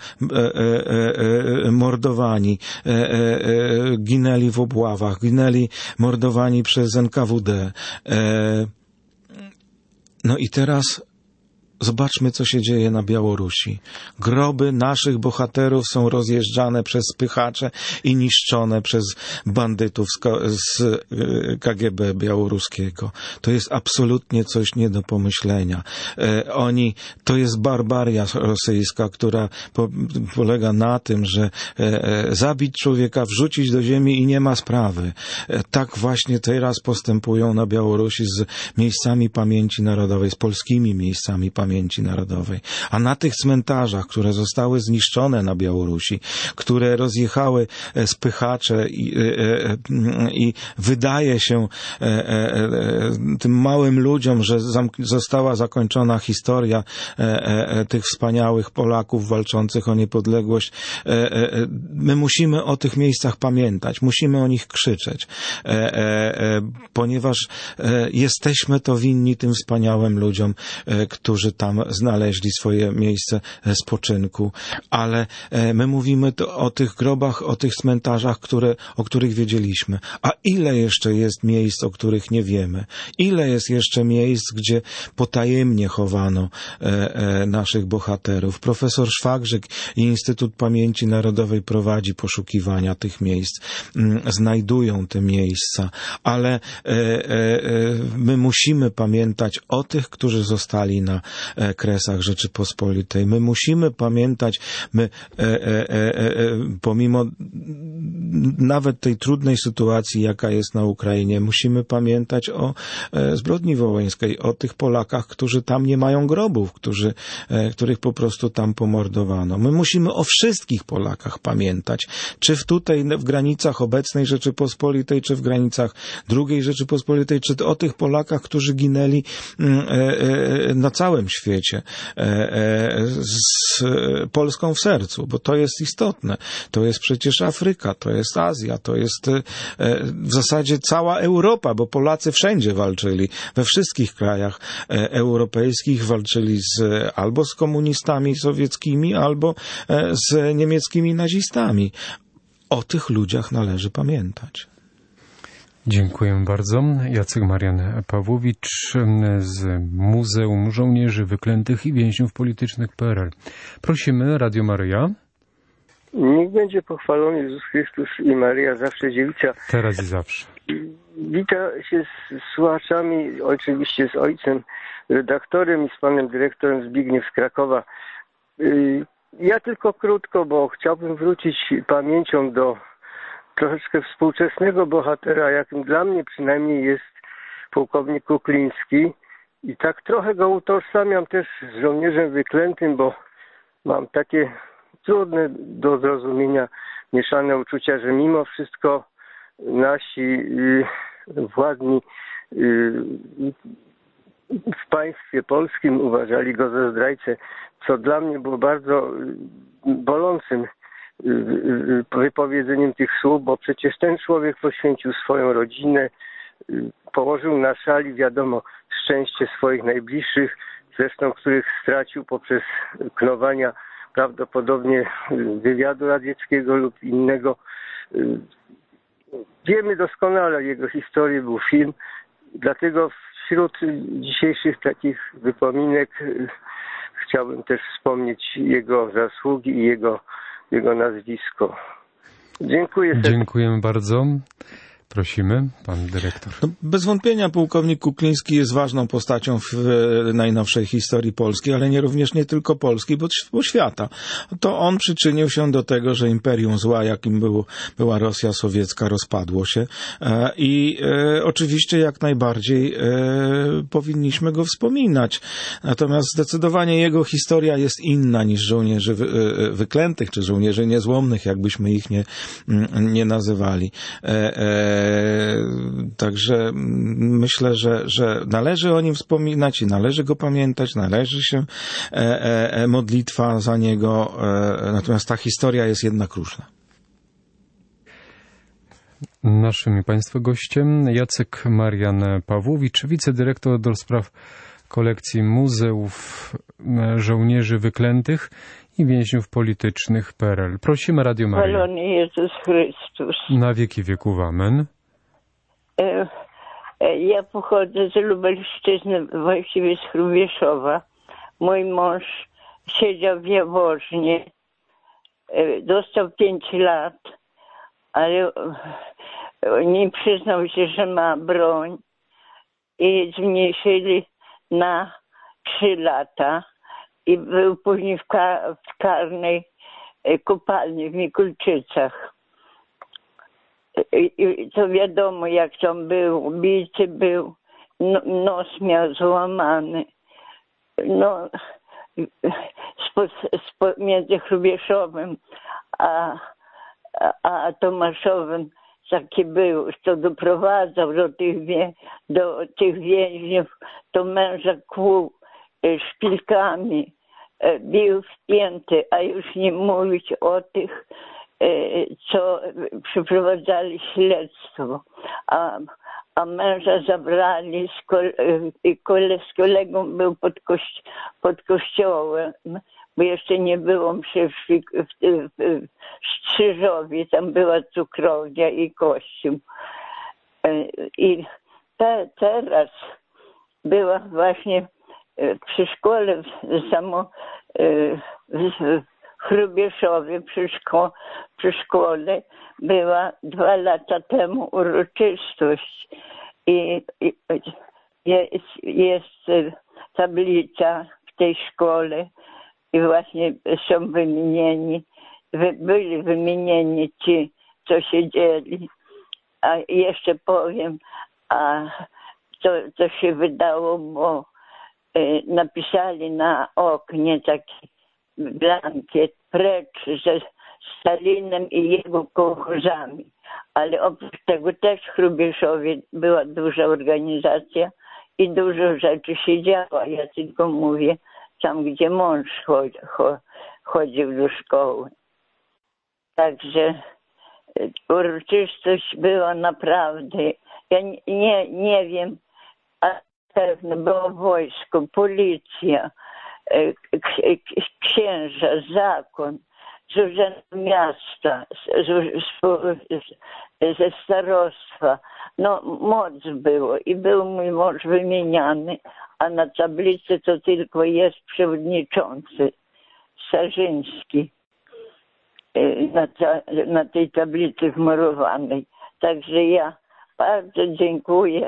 mordowani, ginęli w obławach, ginęli mordowani przez NKWD. No i teraz zobaczmy, co się dzieje na Białorusi. Groby naszych bohaterów są rozjeżdżane przez spychacze i niszczone przez bandytów z KGB białoruskiego. To jest absolutnie coś nie do pomyślenia. To jest barbaria rosyjska, która polega na tym, że zabić człowieka, wrzucić do ziemi i nie ma sprawy. Tak właśnie teraz postępują na Białorusi z miejscami pamięci narodowej, z polskimi miejscami pamięci narodowej. A na tych cmentarzach, które zostały zniszczone na Białorusi, które rozjechały spychacze i wydaje się tym małym ludziom, że została zakończona historia tych wspaniałych Polaków walczących o niepodległość. My musimy o tych miejscach pamiętać, musimy o nich krzyczeć, ponieważ jesteśmy to winni tym wspaniałym ludziom, którzy tam znaleźli swoje miejsce spoczynku, ale my mówimy o tych grobach, o tych cmentarzach, o których wiedzieliśmy. A ile jeszcze jest miejsc, o których nie wiemy? Ile jest jeszcze miejsc, gdzie potajemnie chowano naszych bohaterów? Profesor Szwagrzyk i Instytut Pamięci Narodowej prowadzi poszukiwania tych miejsc. Znajdują te miejsca, ale my musimy pamiętać o tych, którzy zostali na Kresach Rzeczypospolitej. My musimy pamiętać, pomimo nawet tej trudnej sytuacji, jaka jest na Ukrainie, musimy pamiętać o zbrodni wołyńskiej, o tych Polakach, którzy tam nie mają grobów, których po prostu tam pomordowano. My musimy o wszystkich Polakach pamiętać, czy tutaj w granicach obecnej Rzeczypospolitej, czy w granicach II Rzeczypospolitej, czy o tych Polakach, którzy ginęli na całym świecie, z Polską w sercu, bo to jest istotne. To jest przecież Afryka, to jest Azja, to jest w zasadzie cała Europa, bo Polacy wszędzie walczyli, we wszystkich krajach europejskich walczyli albo z komunistami sowieckimi, albo z niemieckimi nazistami. O tych ludziach należy pamiętać. Dziękuję bardzo. Jacek Marian Pawłowicz z Muzeum Żołnierzy Wyklętych i Więźniów Politycznych PRL. Prosimy, Radio Maryja. Niech będzie pochwalony Jezus Chrystus i Maryja zawsze dziewica. Teraz i zawsze. Witam się z słuchaczami, oczywiście z ojcem redaktorem i z panem dyrektorem Zbigniew z Krakowa. Ja tylko krótko, bo chciałbym wrócić pamięcią do troszeczkę współczesnego bohatera, jakim dla mnie przynajmniej jest pułkownik Kukliński. I tak trochę go utożsamiam też z żołnierzem wyklętym, bo mam takie trudne do zrozumienia, mieszane uczucia, że mimo wszystko nasi władni w państwie polskim uważali go za zdrajcę, co dla mnie było bardzo bolącym wypowiedzeniem tych słów, bo przecież ten człowiek poświęcił swoją rodzinę, położył na szali, wiadomo, szczęście swoich najbliższych, zresztą których stracił poprzez knowania prawdopodobnie wywiadu radzieckiego lub innego. Wiemy doskonale jego historię, był film, dlatego wśród dzisiejszych takich wypominek chciałbym też wspomnieć jego zasługi i jego nazwisko. Dziękuję serdecznie. Dziękujemy bardzo. Prosimy, pan dyrektor. No, bez wątpienia pułkownik Kukliński jest ważną postacią w najnowszej historii Polski, ale również nie tylko Polski, bo świata. To on przyczynił się do tego, że imperium zła, jakim była Rosja sowiecka, rozpadło się i oczywiście jak najbardziej powinniśmy go wspominać. Natomiast zdecydowanie jego historia jest inna niż żołnierzy wyklętych, czy żołnierzy niezłomnych, jakbyśmy ich nie nazywali. Także myślę, że należy o nim wspominać i należy go pamiętać, należy się modlitwa za niego, natomiast ta historia jest jednak różna. Naszym i Państwa gościem Jacek Marian Pawłowicz, wicedyrektor do spraw kolekcji muzeów żołnierzy wyklętych i więźniów politycznych PRL. Prosimy Radio Maryję. Chwalony Jezus Chrystus. Na wieki wieków. Amen. Ja pochodzę z Lubelszczyzny, właściwie z Hrubieszowa. Mój mąż siedział w Jaworznie. Dostał 5 lat, ale nie przyznał się, że ma broń i zmniejszyli na 3 lata i był później w karnej kopalni w Mikulczycach. I to wiadomo, jak tam był, bity był, nos miał złamany. No, między Hrubieszowem a Tomaszowem taki był, kto doprowadzał do tych więźniów, to męża kłuł szpilkami, bił w pięty, a już nie mówić o tych, co przeprowadzali śledztwo. A męża zabrali, z kolegą był pod kościołem, bo jeszcze nie było mszy w Strzyżowie, tam była cukrownia i kościół. I teraz była właśnie przy szkole w Hrubieszowie, przy szkole była 2 lata temu uroczystość i jest tablica w tej szkole i właśnie są byli wymienieni ci, co siedzieli. A jeszcze powiem, to się wydało, bo napisali na oknie taki blankiet precz ze Stalinem i jego kołchozami. Ale oprócz tego też w Hrubieszowie była duża organizacja i dużo rzeczy się działo. Ja tylko mówię tam, gdzie mąż chodził do szkoły. Także uroczystość była naprawdę, ja nie wiem, a pewno było wojsko, policja, księża, zakon, z urzędu miasta, ze starostwa. No moc było i był mój mąż wymieniany, a na tablicy to tylko jest przewodniczący Starzyński na tej tablicy wmurowanej. Także ja bardzo dziękuję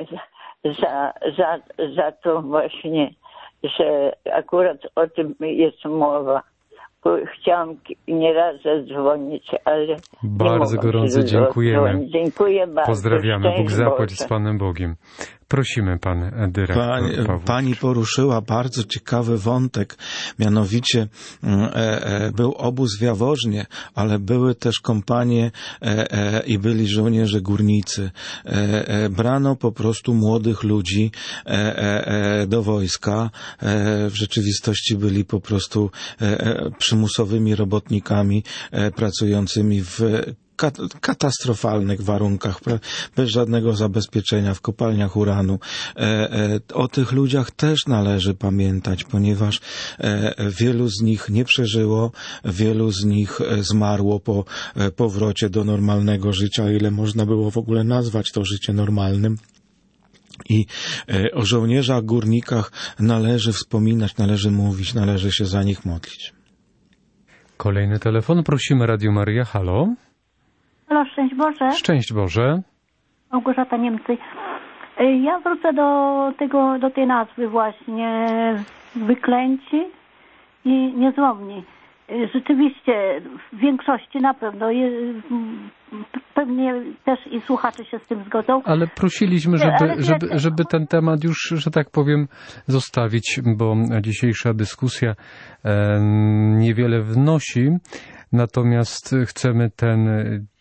za to właśnie, że akurat o tym jest mowa. Chciałam nieraz zadzwonić, ale bardzo gorąco dziękujemy. Dziękuję bardzo. Pozdrawiamy. Bóg zapłać z Panem Bogiem. Prosimy, pan dyrektor Pawłowicz. Pani poruszyła bardzo ciekawy wątek, mianowicie był obóz w Jaworznie, ale były też kompanie i byli żołnierze górnicy. Brano po prostu młodych ludzi do wojska. W rzeczywistości byli po prostu przymusowymi robotnikami pracującymi w katastrofalnych warunkach, bez żadnego zabezpieczenia w kopalniach uranu. O tych ludziach też należy pamiętać, ponieważ wielu z nich nie przeżyło, wielu z nich zmarło po powrocie do normalnego życia, ile można było w ogóle nazwać to życie normalnym. I o żołnierzach, górnikach należy wspominać, należy mówić, należy się za nich modlić. Kolejny telefon. Prosimy Radio Maryja. Halo? Halo, szczęść Boże. Szczęść Boże. Małgorzata Niemcy. Ja wrócę do tej nazwy właśnie wyklęci i niezłomni. Rzeczywiście w większości na pewno pewnie też i słuchacze się z tym zgodzą. Ale prosiliśmy, żeby ten temat już, że tak powiem, zostawić, bo dzisiejsza dyskusja niewiele wnosi. Natomiast chcemy ten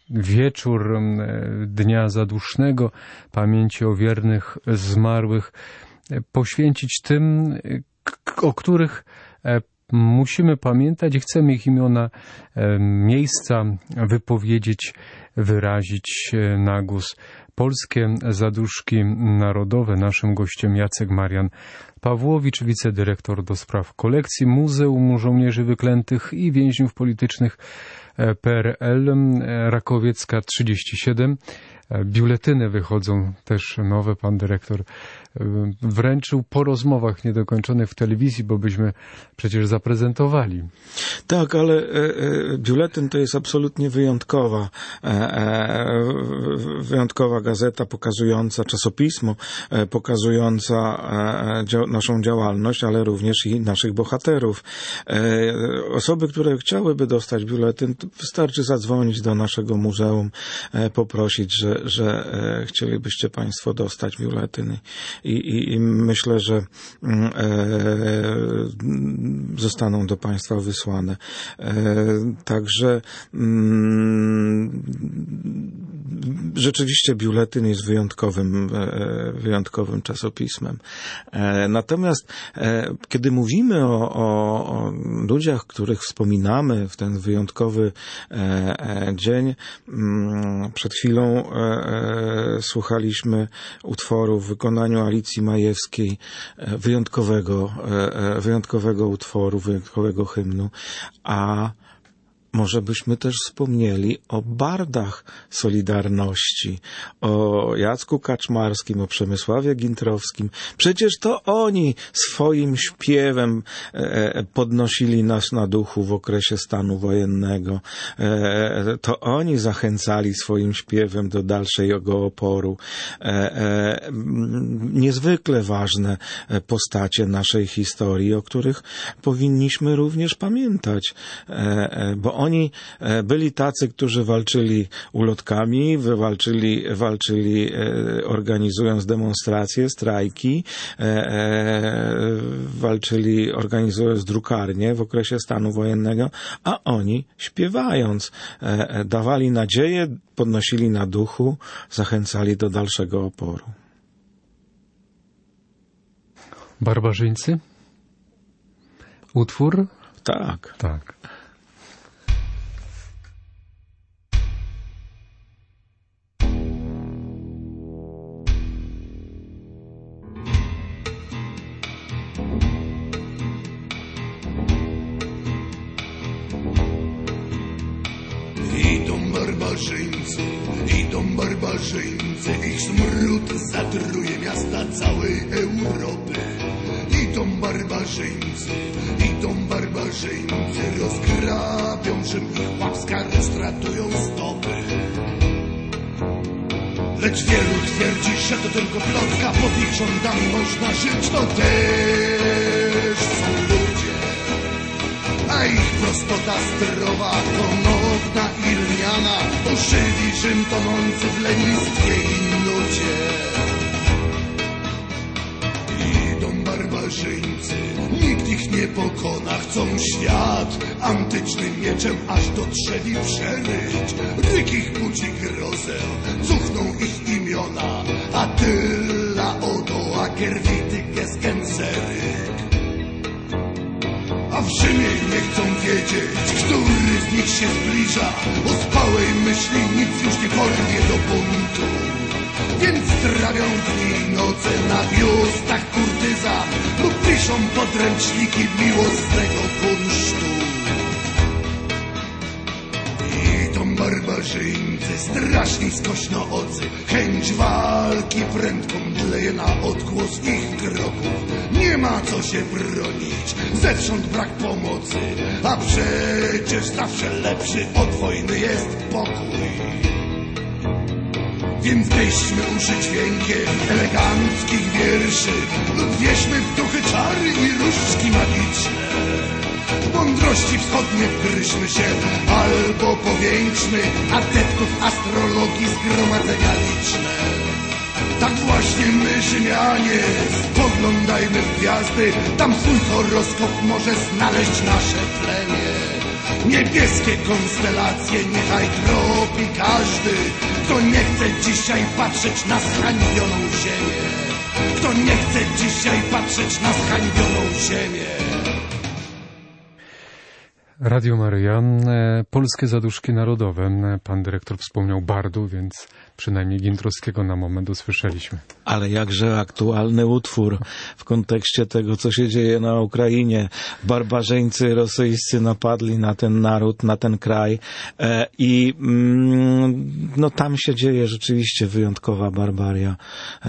wieczór Dnia Zadusznego, pamięci o wiernych zmarłych, poświęcić tym, o których musimy pamiętać i chcemy ich imiona, miejsca wypowiedzieć, wyrazić na głos. Polskie Zaduszki Narodowe. Naszym gościem Jacek Marian Pawłowicz, wicedyrektor do spraw kolekcji Muzeum Żołnierzy Wyklętych i Więźniów Politycznych PRL, Rakowiecka 37. Biuletyny wychodzą też nowe. Pan dyrektor wręczył po rozmowach niedokończonych w telewizji, bo byśmy przecież zaprezentowali. Tak, ale biuletyn to jest absolutnie wyjątkowa gazeta pokazująca, czasopismo pokazująca naszą działalność, ale również i naszych bohaterów. Osoby, które chciałyby dostać biuletyn, wystarczy zadzwonić do naszego muzeum, poprosić, że chcielibyście Państwo dostać biuletyn. I myślę, że zostaną do Państwa wysłane. Także rzeczywiście biuletyn jest wyjątkowym czasopismem. Natomiast kiedy mówimy o ludziach, których wspominamy w ten wyjątkowy dzień, przed chwilą słuchaliśmy utworu w wykonaniu Alicji Majewskiej, wyjątkowego utworu, wyjątkowego hymnu, a może byśmy też wspomnieli o bardach Solidarności, o Jacku Kaczmarskim, o Przemysławie Gintrowskim. Przecież to oni swoim śpiewem podnosili nas na duchu w okresie stanu wojennego. To oni zachęcali swoim śpiewem do dalszego oporu. Niezwykle ważne postacie naszej historii, o których powinniśmy również pamiętać, bo oni byli tacy, którzy walczyli ulotkami, walczyli organizując demonstracje, strajki, walczyli organizując drukarnie w okresie stanu wojennego, a oni śpiewając dawali nadzieję, podnosili na duchu, zachęcali do dalszego oporu. Barbarzyńcy? Utwór? Tak. Tak. Idą barbarzyńcy, ich smród zatruje miasta całej Europy. Idą barbarzyńcy, rozgrabią, czym ich łapska roztratują stopy. Lecz wielu twierdzi, że to tylko plotka, pod ich rządami można żyć, to też są ludzie. A ich prostota zdrowa, ponowna i lniana, to żywi Rzym tonący w lenistwie i nudzie. Idą barbarzyńcy, nikt ich nie pokona, chcą świat antycznym mieczem aż do trzewi przeryć. Ryk ich budzi grozę, cuchną ich imiona, Attila, Odo, Akerwity, Gesgenseryk. A w Rzymie nie chcą wiedzieć, który z nich się zbliża. Ospałej myśli nic już nie porwie do buntu. Więc trawią dni i noce na biustach kurtyzan lub piszą podręczniki miłosnego kunsztu. Idą barbarzyńcy, straszni skośnoocy, chęć walki prędką dleje na odgłos ich kroków. Nie ma co się bronić, zewsząd brak pomocy, a przecież zawsze lepszy od wojny jest pokój. Więc pieśćmy uszy dźwiękiem eleganckich wierszy lub wierzmy w duchy czary i różdżki magiczne. W mądrości wschodnie wgryźmy się albo powiększmy adeptów astrologii zgromadzenia liczne. Tak właśnie my, Rzymianie, spoglądajmy w gwiazdy, tam swój horoskop może znaleźć nasze plemię. Niebieskie konstelacje niechaj tropi każdy, kto nie chce dzisiaj patrzeć na zhańbioną ziemię. Kto nie chce dzisiaj patrzeć na zhańbioną ziemię. Radio Maryja, Polskie Zaduszki Narodowe. Pan dyrektor wspomniał bardów, więc przynajmniej Gintrowskiego na moment usłyszeliśmy. Ale jakże aktualny utwór w kontekście tego, co się dzieje na Ukrainie. Barbarzyńcy rosyjscy napadli na ten naród, na ten kraj i no tam się dzieje rzeczywiście wyjątkowa barbaria.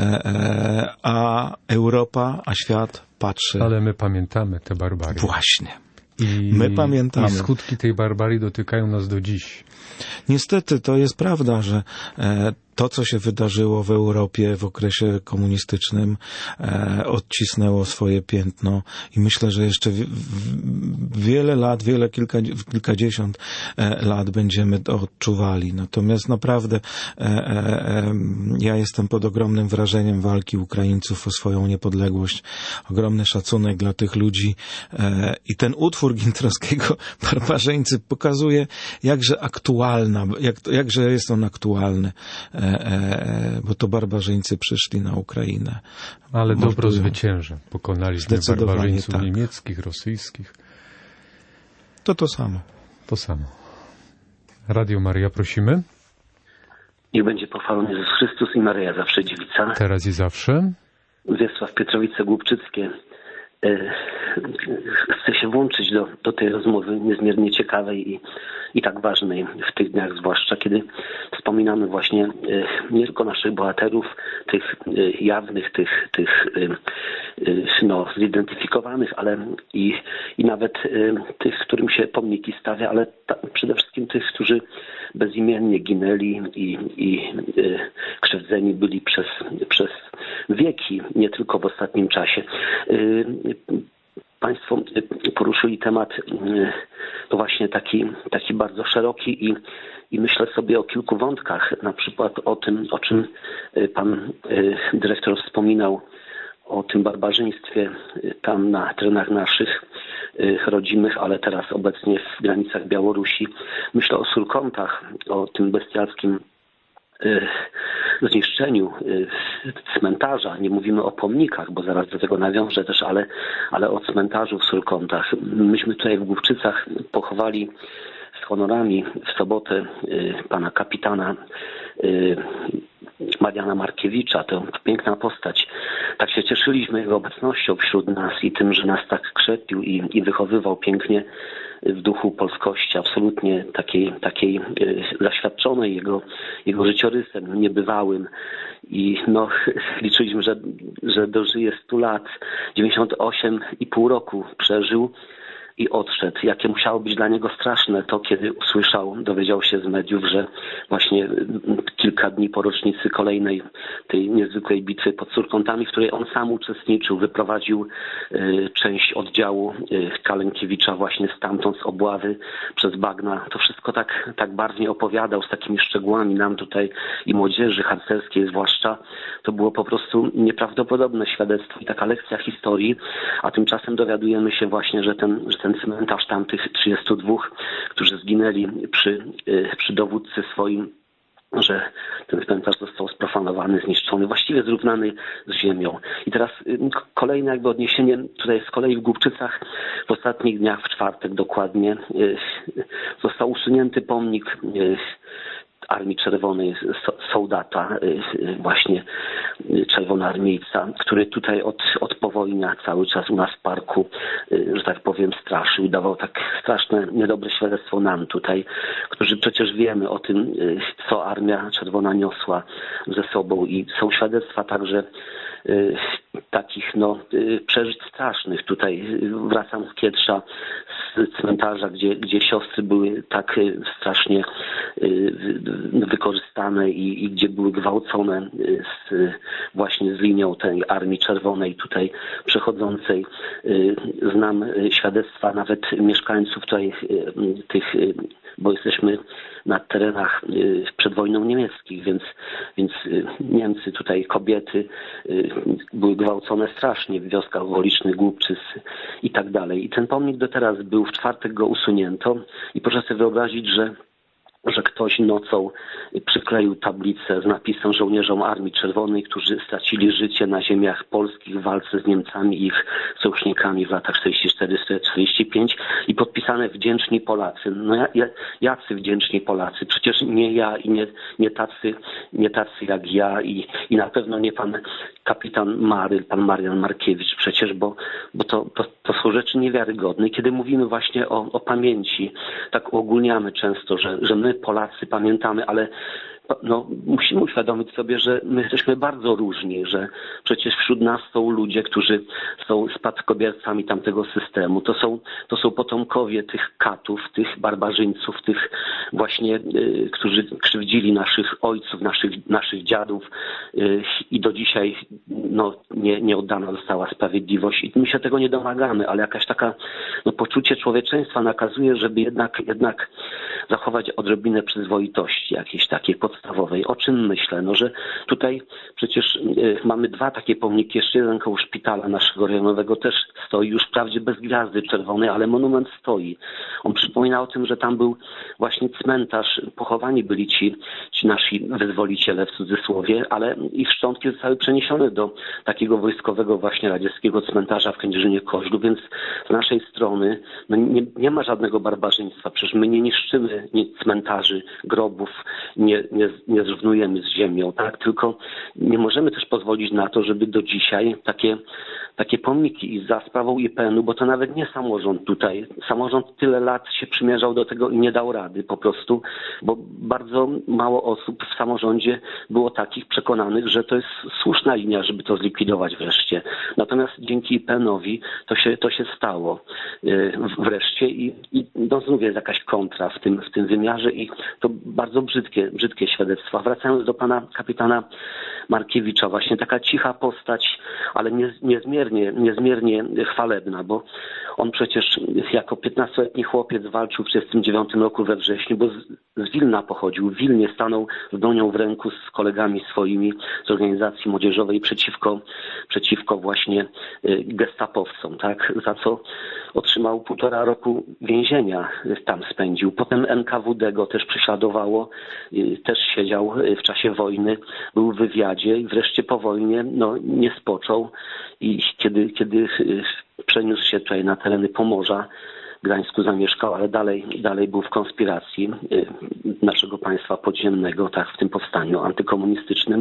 A Europa, a świat patrzy. Ale my pamiętamy te barbarię. Właśnie. My pamiętamy. I skutki tej barbarii dotykają nas do dziś. Niestety to jest prawda, że to, co się wydarzyło w Europie w okresie komunistycznym, odcisnęło swoje piętno i myślę, że jeszcze wiele lat, kilkadziesiąt lat będziemy to odczuwali. Natomiast naprawdę ja jestem pod ogromnym wrażeniem walki Ukraińców o swoją niepodległość. Ogromny szacunek dla tych ludzi i ten utwór Gintrowskiego Barbarzyńcy pokazuje, jakże aktualna, jakże jest on aktualny. Bo to barbarzyńcy przyszli na Ukrainę. Ale dobro zwycięża. Pokonaliśmy barbarzyńców tak. Niemieckich, rosyjskich. To samo. To samo. Radio Maryja, prosimy. Niech będzie pochwalony Jezus Chrystus i Maryja zawsze dziewica. Teraz i zawsze. Wiesław Pietrowice Głubczyckie. Chcę się włączyć do tej rozmowy niezmiernie ciekawej i tak ważnej w tych dniach, zwłaszcza kiedy wspominamy właśnie nie tylko naszych bohaterów, tych jawnych, tych zidentyfikowanych, ale i nawet tych, którym się pomniki stawia, ale przede wszystkim tych, którzy bezimiennie ginęli i krzywdzeni byli przez wieki, nie tylko w ostatnim czasie. Państwo poruszyli temat to właśnie taki bardzo szeroki i myślę sobie o kilku wątkach, na przykład o tym, o czym pan dyrektor wspominał, o tym barbarzyństwie tam na terenach naszych rodzimych, ale teraz obecnie w granicach Białorusi. Myślę o surkontach, o tym bestialskim zniszczeniu cmentarza. Nie mówimy o pomnikach, bo zaraz do tego nawiążę też, ale o cmentarzu w Surkontach. Myśmy tutaj w Głubczycach pochowali z honorami w sobotę pana kapitana Mariana Markiewicza. To piękna postać. Tak się cieszyliśmy jego obecnością wśród nas i tym, że nas tak krzepił i wychowywał pięknie w duchu polskości, absolutnie takiej zaświadczonej jego życiorysem niebywałym. I liczyliśmy, że dożyje 100 lat. 98,5 roku przeżył i odszedł. Jakie musiało być dla niego straszne to, kiedy dowiedział się z mediów, że właśnie kilka dni po rocznicy kolejnej tej niezwykłej bitwy pod Surkontami, w której on sam uczestniczył, wyprowadził część oddziału Kalenkiewicza właśnie stamtąd z obławy przez bagna. To wszystko tak barwnie opowiadał, z takimi szczegółami nam tutaj i młodzieży harcerskiej zwłaszcza. To było po prostu nieprawdopodobne świadectwo i taka lekcja historii, a tymczasem dowiadujemy się właśnie, że ten cmentarz tamtych 32, którzy zginęli przy dowódcy swoim, że ten cmentarz został sprofanowany, zniszczony, właściwie zrównany z ziemią. I teraz kolejne jakby odniesienie, tutaj z kolei w Głubczycach w ostatnich dniach, w czwartek dokładnie, został usunięty pomnik Armii Czerwonej, soldata, właśnie czerwonoarmiejca, który tutaj od powojnia cały czas u nas w parku, że tak powiem, straszył i dawał tak straszne, niedobre świadectwo nam tutaj, którzy przecież wiemy o tym, co Armia Czerwona niosła ze sobą i są świadectwa także takich przeżyć strasznych. Tutaj wracam z Kietrza, z cmentarza, gdzie siostry były tak strasznie wykorzystane i gdzie były gwałcone właśnie z linią tej Armii Czerwonej tutaj przechodzącej. Znam świadectwa nawet mieszkańców tutaj tych, bo jesteśmy na terenach przed wojną niemieckich, więc Niemcy tutaj, kobiety były zgwałcone strasznie w wioskach okolicznych, Głubczycy i tak dalej. I ten pomnik do teraz był, w czwartek go usunięto i proszę sobie wyobrazić, że ktoś nocą przykleił tablicę z napisem żołnierzom Armii Czerwonej, którzy stracili życie na ziemiach polskich w walce z Niemcami i ich sojusznikami w latach 44-45 i podpisane wdzięczni Polacy. No jacy wdzięczni Polacy? Przecież nie ja i nie tacy jak ja i na pewno nie pan kapitan Maryl, pan Marian Markiewicz przecież, bo to są rzeczy niewiarygodne. Kiedy mówimy właśnie o pamięci, tak uogólniamy często, że my Polacy pamiętamy, ale musimy uświadomić sobie, że my jesteśmy bardzo różni, że przecież wśród nas są ludzie, którzy są spadkobiercami tamtego systemu. To są potomkowie tych katów, tych barbarzyńców, tych właśnie, którzy krzywdzili naszych ojców, naszych dziadów i do dzisiaj nie oddana została sprawiedliwość. I my się tego nie domagamy, ale jakaś taka poczucie człowieczeństwa nakazuje, żeby jednak zachować odrobinę przyzwoitości jakiejś takiej podstawowej. O czym myślę? Że tutaj przecież mamy dwa takie pomniki, jeszcze jeden koło szpitala naszego rejonowego też stoi, już wprawdzie bez gwiazdy czerwonej, ale monument stoi. On przypomina o tym, że tam był właśnie cmentarz, pochowani byli ci nasi wyzwoliciele w cudzysłowie, ale ich szczątki zostały przeniesione do takiego wojskowego właśnie radzieckiego cmentarza w Kędzierzynie-Koźlu, więc z naszej strony nie ma żadnego barbarzyństwa. Przecież my nie niszczymy cmentarzy, grobów, nie zrównujemy z ziemią, tak? Tylko nie możemy też pozwolić na to, żeby do dzisiaj takie pomniki i za sprawą IPN-u, bo to nawet nie samorząd tutaj. Samorząd tyle lat się przymierzał do tego i nie dał rady po prostu, bo bardzo mało osób w samorządzie było takich przekonanych, że to jest słuszna linia, żeby to zlikwidować wreszcie. Natomiast dzięki IPN-owi to się stało wreszcie i znów jest jakaś kontra w tym wymiarze i to bardzo brzydkie świadectwa. Wracając do pana kapitana Markiewicza, właśnie taka cicha postać, ale niezmiernie chwalebna, bo on przecież jako 15-letni chłopiec walczył w 1939 roku we wrześniu, bo z Wilna pochodził. W Wilnie stanął z bronią w ręku z kolegami swoimi z organizacji młodzieżowej przeciwko właśnie gestapowcom, tak? Za co otrzymał 1,5 roku więzienia, tam spędził. Potem NKWD go też prześladowało, też siedział w czasie wojny, był w wywiadzie i wreszcie po wojnie nie spoczął i kiedy przeniósł się tutaj na tereny Pomorza, w Gdańsku zamieszkał, ale dalej był w konspiracji naszego państwa podziemnego, tak, w tym powstaniu antykomunistycznym.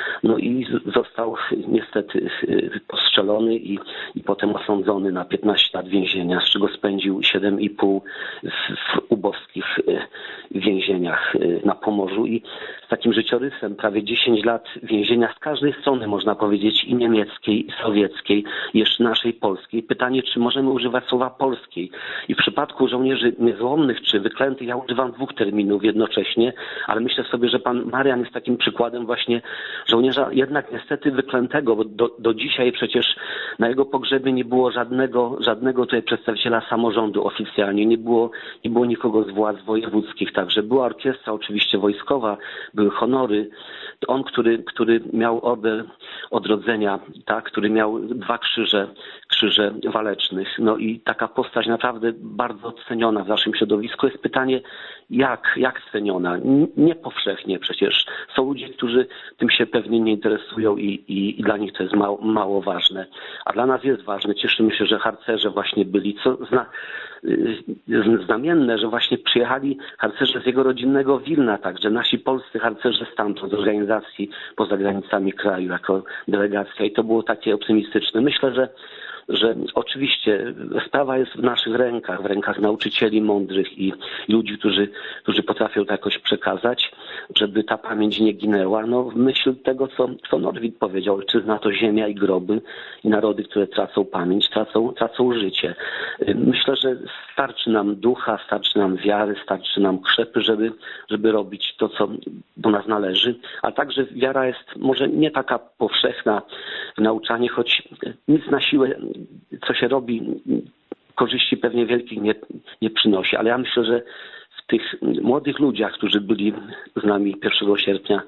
I został niestety postrzelony i potem osądzony na 15 lat więzienia, z czego spędził 7,5 w ubowskich więzieniach na Pomorzu i z takim życiorysem prawie 10 lat więzienia z każdej strony, można powiedzieć, i niemieckiej, i sowieckiej, i jeszcze naszej polskiej. Pytanie, czy możemy używać słowa polskiej. I w przypadku żołnierzy niezłomnych czy wyklętych ja używam 2 terminów jednocześnie, ale myślę sobie, że pan Marian jest takim przykładem właśnie żołnierza jednak niestety wyklętego, bo do dzisiaj przecież na jego pogrzebie nie było żadnego tutaj przedstawiciela samorządu oficjalnie, nie było nikogo z władz wojewódzkich, także była orkiestra oczywiście wojskowa, były honory. On, który miał order odrodzenia, tak, który miał 2 krzyże walecznych. I taka postać naprawdę bardzo ceniona w naszym środowisku. Jest pytanie, jak ceniona? Nie powszechnie przecież. Są ludzie, którzy tym się pewnie nie interesują i dla nich to jest mało ważne. A dla nas jest ważne. Cieszymy się, że harcerze właśnie byli. Znamienne, że właśnie przyjechali harcerze z jego rodzinnego Wilna, także nasi polscy harcerze stamtąd, z organizacji poza granicami kraju jako delegacja i to było takie optymistyczne. Myślę, że oczywiście sprawa jest w naszych rękach, w rękach nauczycieli mądrych i ludzi, którzy potrafią to jakoś przekazać, żeby ta pamięć nie ginęła. W myśl tego, co Norwid powiedział, ojczyzna to ziemia i groby i narody, które tracą pamięć, tracą życie. Myślę, że starczy nam ducha, starczy nam wiary, starczy nam krzepy, żeby robić to, co do nas należy, a także wiara jest może nie taka powszechna w nauczaniu, choć nic na siłę, co się robi, korzyści pewnie wielkich nie przynosi, ale ja myślę, że w tych młodych ludziach, którzy byli z nami 1 sierpnia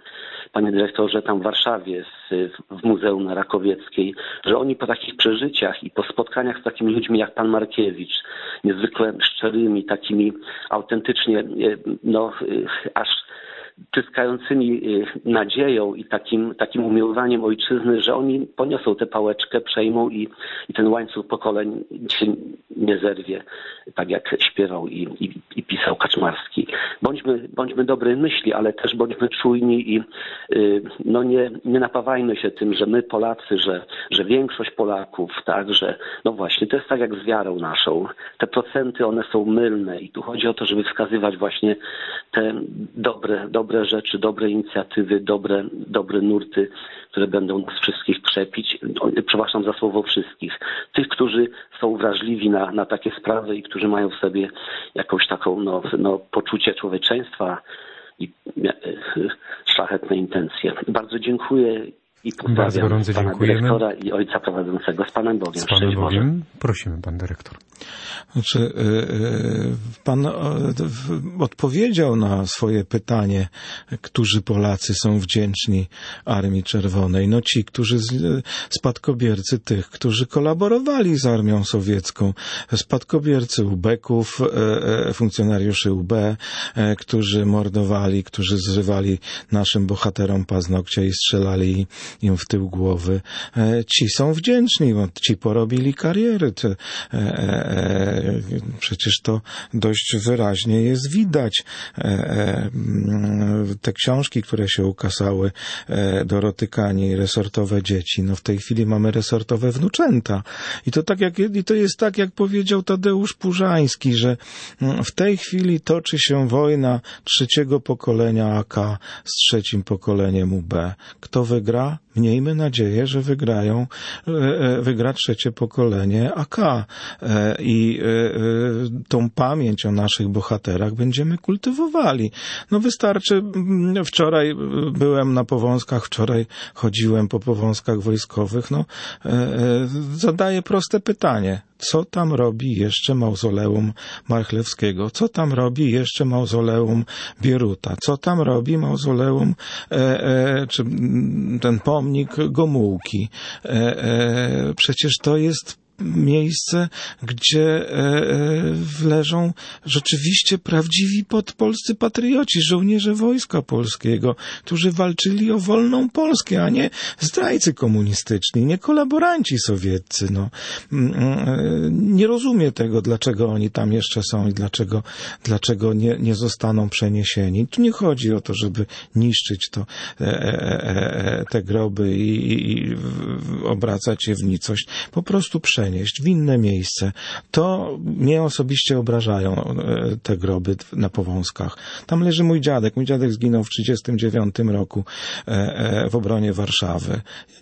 panie dyrektorze, tam w Warszawie, w Muzeum na Rakowieckiej, że oni po takich przeżyciach i po spotkaniach z takimi ludźmi jak pan Markiewicz, niezwykle szczerymi, takimi autentycznie, aż tryskającymi nadzieją i takim umiłowaniem ojczyzny, że oni poniosą tę pałeczkę, przejmą i ten łańcuch pokoleń się nie zerwie, tak jak śpiewał i pisał Kaczmarski. Bądźmy dobrej myśli, ale też bądźmy czujni i nie napawajmy się tym, że my Polacy, że większość Polaków, tak, że no właśnie, to jest tak jak z wiarą naszą. Te procenty, one są mylne i tu chodzi o to, żeby wskazywać właśnie te dobre rzeczy, dobre inicjatywy, dobre nurty, które będą nas wszystkich krzepić. Przepraszam za słowo wszystkich. Tych, którzy są wrażliwi na takie sprawy i którzy mają w sobie jakąś taką poczucie człowieczeństwa i szlachetne intencje. Bardzo dziękuję i pozdrawiam pana dyrektora i ojca prowadzącego. Z Panem Bogiem. Z Panem Bogiem. Prosimy, pan dyrektor. Znaczy, pan odpowiedział na swoje pytanie, którzy Polacy są wdzięczni Armii Czerwonej. No ci, którzy spadkobiercy tych, którzy kolaborowali z Armią Sowiecką, spadkobiercy ubeków, funkcjonariuszy UB, którzy mordowali, którzy zrywali naszym bohaterom paznokcie i strzelali im w tył głowy. Ci są wdzięczni, bo ci porobili kariery. Przecież to dość wyraźnie jest widać. Te książki, które się ukazały, Doroty Kani, resortowe dzieci, no w tej chwili mamy resortowe wnuczęta. I to jest tak, jak powiedział Tadeusz Purzański, że w tej chwili toczy się wojna trzeciego pokolenia AK z trzecim pokoleniem UB. Kto wygra? Miejmy nadzieję, że wygra trzecie pokolenie AK. I tą pamięć o naszych bohaterach będziemy kultywowali. No wystarczy, wczoraj byłem na Powązkach, wczoraj chodziłem po Powązkach wojskowych, zadaję proste pytanie. Co tam robi jeszcze mauzoleum Marchlewskiego? Co tam robi jeszcze mauzoleum Bieruta? Co tam robi mauzoleum, czy ten pomnik Gomułki? Przecież to jest miejsce, gdzie leżą rzeczywiście prawdziwi polscy patrioci, żołnierze Wojska Polskiego, którzy walczyli o wolną Polskę, a nie zdrajcy komunistyczni, nie kolaboranci sowieccy. Nie rozumiem tego, dlaczego oni tam jeszcze są i dlaczego nie zostaną przeniesieni. Tu nie chodzi o to, żeby niszczyć te groby i obracać je w nicość. Po prostu przenieść w inne miejsce. To mnie osobiście obrażają te groby na Powązkach. Tam leży mój dziadek. Mój dziadek zginął w 1939 roku w obronie Warszawy.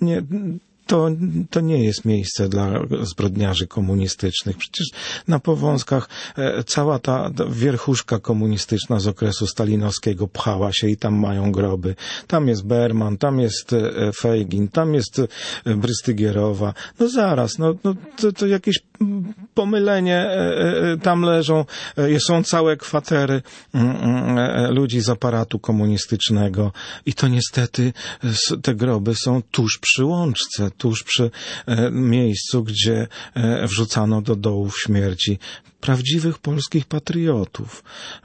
To nie jest miejsce dla zbrodniarzy komunistycznych. Przecież na Powązkach cała ta wierchuszka komunistyczna z okresu stalinowskiego pchała się i tam mają groby. Tam jest Berman, tam jest Fejgin, tam jest Brystygierowa. To jakieś pomylenie. Tam są całe kwatery ludzi z aparatu komunistycznego i to niestety te groby są tuż przy Łączce, tuż przy miejscu, gdzie wrzucano do dołów śmierci prawdziwych polskich patriotów.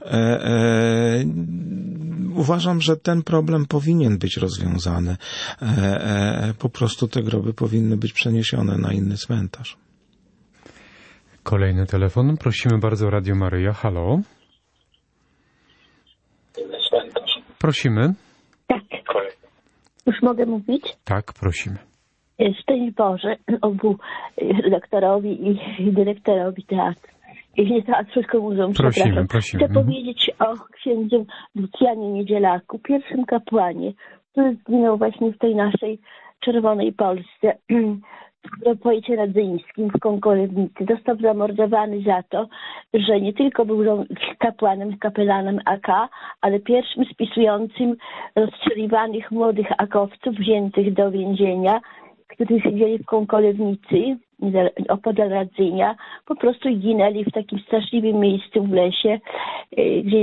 Uważam, że ten problem powinien być rozwiązany. Po prostu te groby powinny być przeniesione na inny cmentarz. Kolejny telefon. Prosimy bardzo, Radio Maryja. Halo? Prosimy. Tak. Już mogę mówić? Tak, prosimy. Szczęść Boże obu redaktorowi i dyrektorowi teatru. I nie teatru, wszystko muzeum. Prosimy. Chcę powiedzieć o księdzu Lucjanie Niedzielaku, pierwszym kapłanie, który zginął właśnie w tej naszej czerwonej Polsce. W powiecie radzyńskim w Konkolewnicy. Został zamordowany za to, że nie tylko był kapelanem AK, ale pierwszym spisującym rozstrzeliwanych młodych akowców wziętych do więzienia, którzy siedzieli w Konkolewnicy, opodal Radzynia, po prostu ginęli w takim straszliwym miejscu w lesie, gdzie jest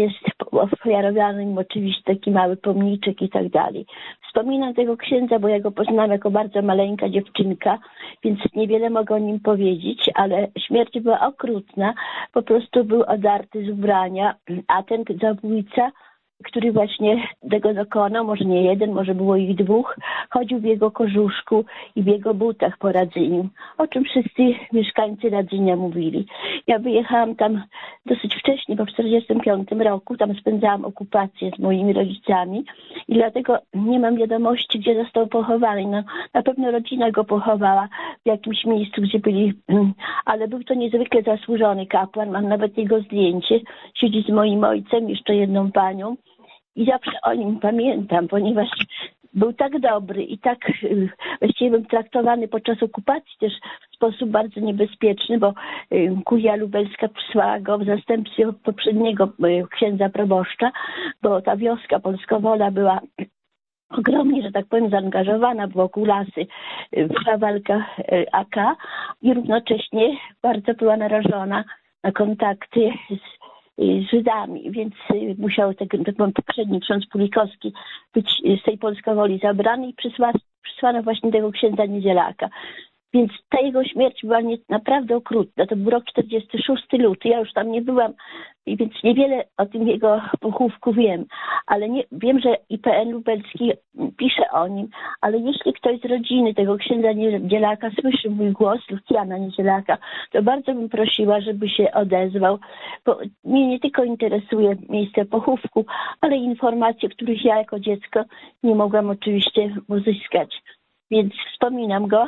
ofiarowano im oczywiście taki mały pomniczek i tak dalej. Wspominam tego księdza, bo ja go poznałam jako bardzo maleńka dziewczynka, więc niewiele mogę o nim powiedzieć, ale śmierć była okrutna, po prostu był odarty z ubrania, a ten zabójca, który właśnie tego dokonał, może nie jeden, może było ich dwóch, chodził w jego kożuszku i w jego butach po Radzyniu, o czym wszyscy mieszkańcy Radzynia mówili. Ja wyjechałam tam dosyć wcześnie, bo w 1945 roku, tam spędzałam okupację z moimi rodzicami i dlatego nie mam wiadomości, gdzie został pochowany. No, na pewno rodzina go pochowała w jakimś miejscu, gdzie byli, ale był to niezwykle zasłużony kapłan, mam nawet jego zdjęcie, siedzi z moim ojcem, jeszcze jedną panią. I zawsze o nim pamiętam, ponieważ był tak dobry i tak właściwie był traktowany podczas okupacji też w sposób bardzo niebezpieczny, bo kuria lubelska przysłała go w zastępstwie poprzedniego księdza proboszcza, bo ta wioska Polskowola była ogromnie, że tak powiem, zaangażowana wokół Lasy w walkę AK i równocześnie bardzo była narażona na kontakty z Żydami, więc musiał ten poprzedni ksiądz Pulikowski być z tej Polskowoli zabrany i przysłano właśnie tego księdza Niedzielaka. Więc ta jego śmierć była naprawdę okrutna. To był rok 46 luty, ja już tam nie byłam, więc niewiele o tym jego pochówku wiem, ale wiem, że IPN lubelski pisze o nim, ale jeśli ktoś z rodziny tego księdza Niedzielaka słyszy mój głos, Lucjana Niedzielaka, to bardzo bym prosiła, żeby się odezwał, bo mnie nie tylko interesuje miejsce pochówku, ale informacje, których ja jako dziecko nie mogłam oczywiście uzyskać. Więc wspominam go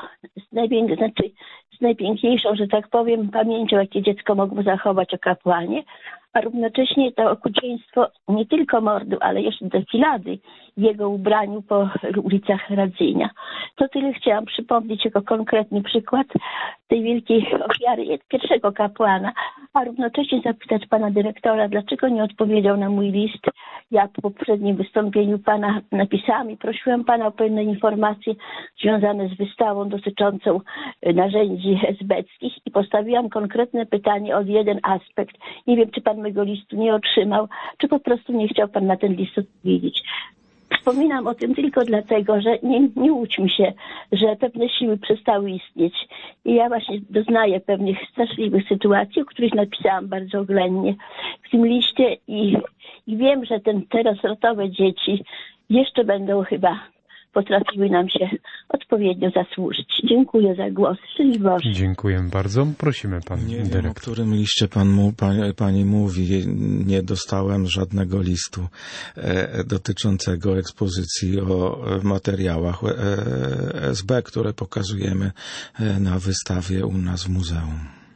z najpiękniejszą, że tak powiem, pamięcią, jakie dziecko mogło zachować o kapłanie, a równocześnie to okrucieństwo nie tylko mordu, ale jeszcze defilady w jego ubraniu po ulicach Radzynia. To tyle chciałam przypomnieć jako konkretny przykład tej wielkiej ofiary pierwszego kapłana, a równocześnie zapytać pana dyrektora, dlaczego nie odpowiedział na mój list. Ja po poprzednim wystąpieniu pana napisałam i prosiłam pana o pewne informacje związane z wystawą dotyczącą narzędzi esbeckich i postawiłam konkretne pytanie o jeden aspekt. Nie wiem, czy pan mego listu nie otrzymał, czy po prostu nie chciał pan na ten list odpowiedzieć. Wspominam o tym tylko dlatego, że nie łudźmy się, że pewne siły przestały istnieć. I ja właśnie doznaję pewnych straszliwych sytuacji, o których napisałam bardzo oględnie w tym liście i wiem, że te rozrotowe dzieci jeszcze będą chyba potrafiły nam się odpowiednio zasłużyć. Dziękuję za głos. Szczęść Boże. Dziękuję bardzo. Prosimy pan dyrektor. Nie wiem, o którym liście pani mówi. Nie dostałem żadnego listu dotyczącego ekspozycji o materiałach SB, które pokazujemy na wystawie u nas w muzeum.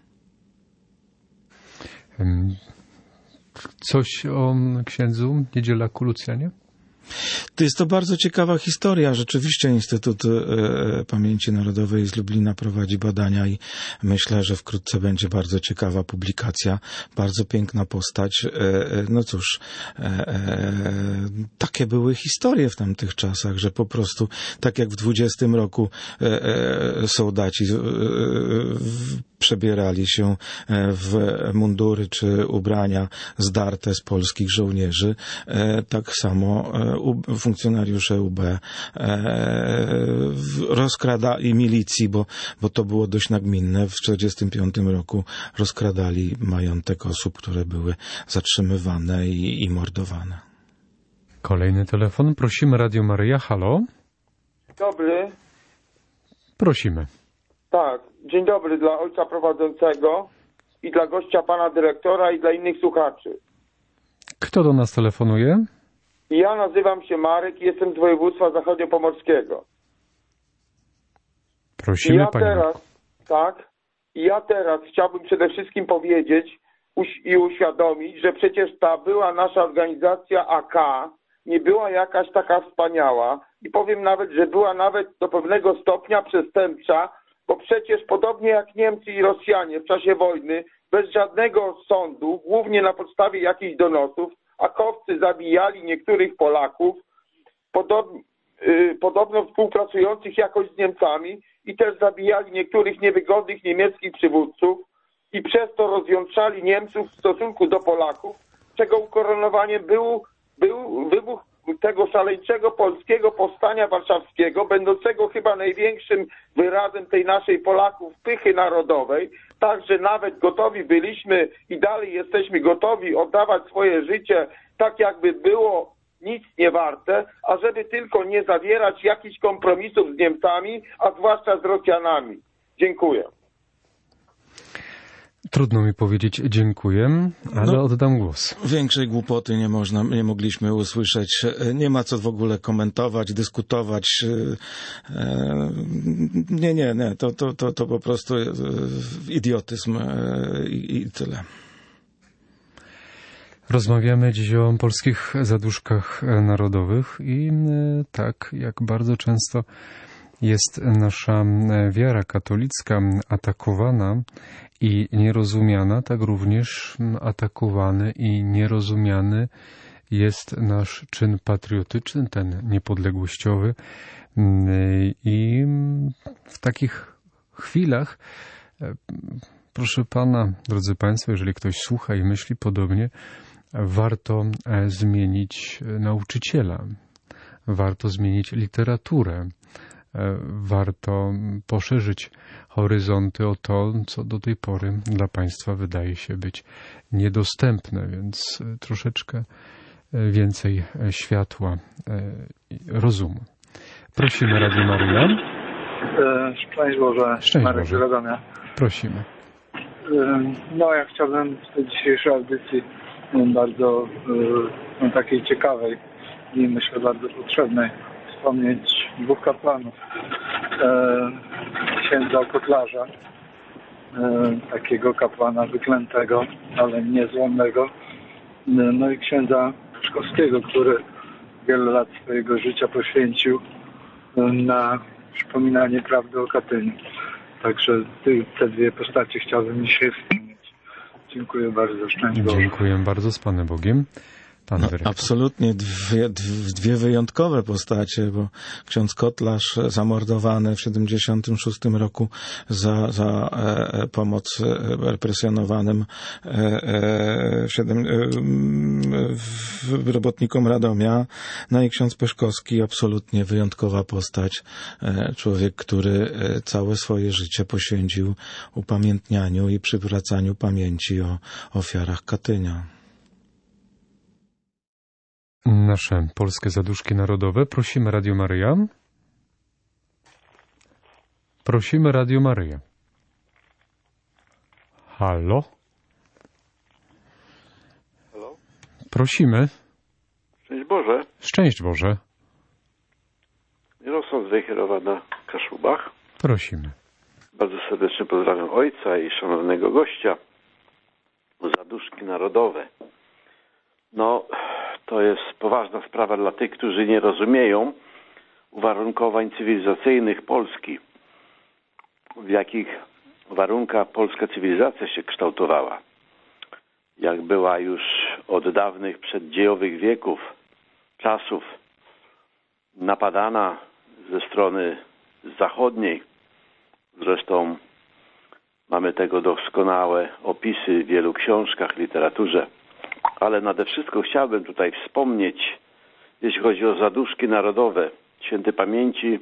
Coś o księdzu Niedzielaku Lucjanie? To jest to bardzo ciekawa historia. Rzeczywiście Instytut Pamięci Narodowej z Lublina prowadzi badania i myślę, że wkrótce będzie bardzo ciekawa publikacja. Bardzo piękna postać. No cóż, takie były historie w tamtych czasach, że po prostu, tak jak w 20 roku soldaci przebierali się w mundury czy ubrania zdarte z polskich żołnierzy, tak samo funkcjonariusze UB rozkradali milicji, bo to było dość nagminne. W 1945 roku rozkradali majątek osób, które były zatrzymywane i mordowane. Kolejny telefon. Prosimy Radio Maryja. Halo? Dobry. Prosimy. Tak. Dzień dobry dla ojca prowadzącego i dla gościa pana dyrektora i dla innych słuchaczy. Kto do nas telefonuje? Ja nazywam się Marek i jestem z województwa zachodniopomorskiego. Prosimy, panie. Ja teraz chciałbym przede wszystkim powiedzieć i uświadomić, że przecież ta była nasza organizacja AK nie była jakaś taka wspaniała i powiem nawet, że była nawet do pewnego stopnia przestępcza, bo przecież podobnie jak Niemcy i Rosjanie w czasie wojny, bez żadnego sądu, głównie na podstawie jakichś donosów, akowcy zabijali niektórych Polaków, podobno współpracujących jakoś z Niemcami i też zabijali niektórych niewygodnych niemieckich przywódców i przez to rozjątrzali Niemców w stosunku do Polaków, czego ukoronowaniem był wybuch tego szaleńczego polskiego powstania warszawskiego, będącego chyba największym wyrazem tej naszej Polaków pychy narodowej, tak, że nawet gotowi byliśmy i dalej jesteśmy gotowi oddawać swoje życie tak, jakby było nic nie warte, ażeby tylko nie zawierać jakichś kompromisów z Niemcami, a zwłaszcza z Rosjanami. Dziękuję. Trudno mi powiedzieć dziękuję, ale oddam głos. Większej głupoty nie mogliśmy usłyszeć. Nie ma co w ogóle komentować, dyskutować. Nie. To po prostu idiotyzm i tyle. Rozmawiamy dziś o polskich zaduszkach narodowych i tak jak bardzo często jest nasza wiara katolicka atakowana i nierozumiana, tak również atakowany i nierozumiany jest nasz czyn patriotyczny, ten niepodległościowy. I w takich chwilach, proszę pana, drodzy państwo, jeżeli ktoś słucha i myśli podobnie, warto zmienić nauczyciela, warto zmienić literaturę, warto poszerzyć horyzonty o to, co do tej pory dla państwa wydaje się być niedostępne, więc troszeczkę więcej światła, rozumu. Prosimy Radio Maryja. Szczęść Boże. Szczęść Marek Boże. Radomia. Prosimy. No, ja chciałbym w tej dzisiejszej audycji bardzo takiej ciekawej i myślę bardzo potrzebnej wspomnieć dwóch kapłanów. Księdza Kotlarza, takiego kapłana wyklętego, ale niezłomnego, no i księdza Szkowskiego, który wiele lat swojego życia poświęcił na przypominanie prawdy o Katyniu. Także te dwie postacie chciałbym dzisiaj wspomnieć. Dziękuję bardzo. Szczęść Boże. Dziękuję bardzo, z Panem Bogiem. Pan dyrektor. Absolutnie dwie wyjątkowe postacie, bo ksiądz Kotlarz zamordowany w 76 roku za pomoc represjonowanym robotnikom Radomia. No i ksiądz Peszkowski, absolutnie wyjątkowa postać. Człowiek, który całe swoje życie poświęcił upamiętnianiu i przywracaniu pamięci o ofiarach Katynia. Nasze polskie zaduszki narodowe. Prosimy Radio Maryja. Prosimy Radio Maryja. Halo? Halo? Prosimy. Szczęść Boże. Szczęść Boże. Mirosław z Wejherowa na Kaszubach. Prosimy. Bardzo serdecznie pozdrawiam ojca i szanownego gościa. Zaduszki narodowe. No, to jest poważna sprawa dla tych, którzy nie rozumieją uwarunkowań cywilizacyjnych Polski. W jakich warunkach polska cywilizacja się kształtowała. Jak była już od dawnych przeddziejowych wieków, czasów napadana ze strony zachodniej. Zresztą mamy tego doskonałe opisy w wielu książkach, literaturze. Ale nade wszystko chciałbym tutaj wspomnieć, jeśli chodzi o zaduszki narodowe, świętej pamięci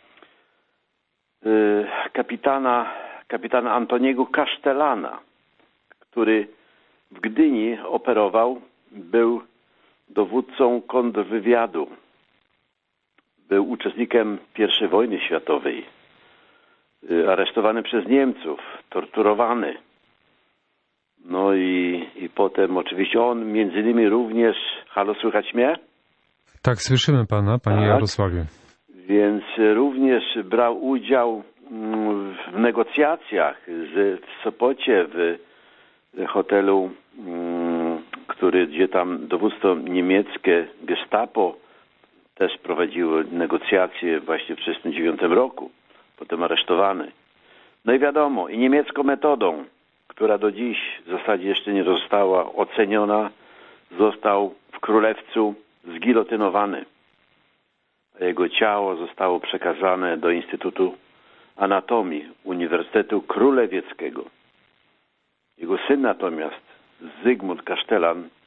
kapitana Antoniego Kasztelana, który w Gdyni operował, był dowódcą kontrwywiadu, był uczestnikiem I wojny światowej, aresztowany przez Niemców, torturowany. No i potem oczywiście on między innymi również... Halo, słychać mnie? Tak, słyszymy pana, panie tak. Jarosławie. Więc również brał udział w negocjacjach w Sopocie, w hotelu, gdzie tam dowództwo niemieckie, Gestapo, też prowadziło negocjacje właśnie w 1939 roku. Potem aresztowany. No i wiadomo, i niemiecką metodą, która do dziś w zasadzie jeszcze nie została oceniona, został w Królewcu zgilotynowany. A jego ciało zostało przekazane do Instytutu Anatomii Uniwersytetu Królewieckiego. Jego syn natomiast, Zygmunt Kasztelan,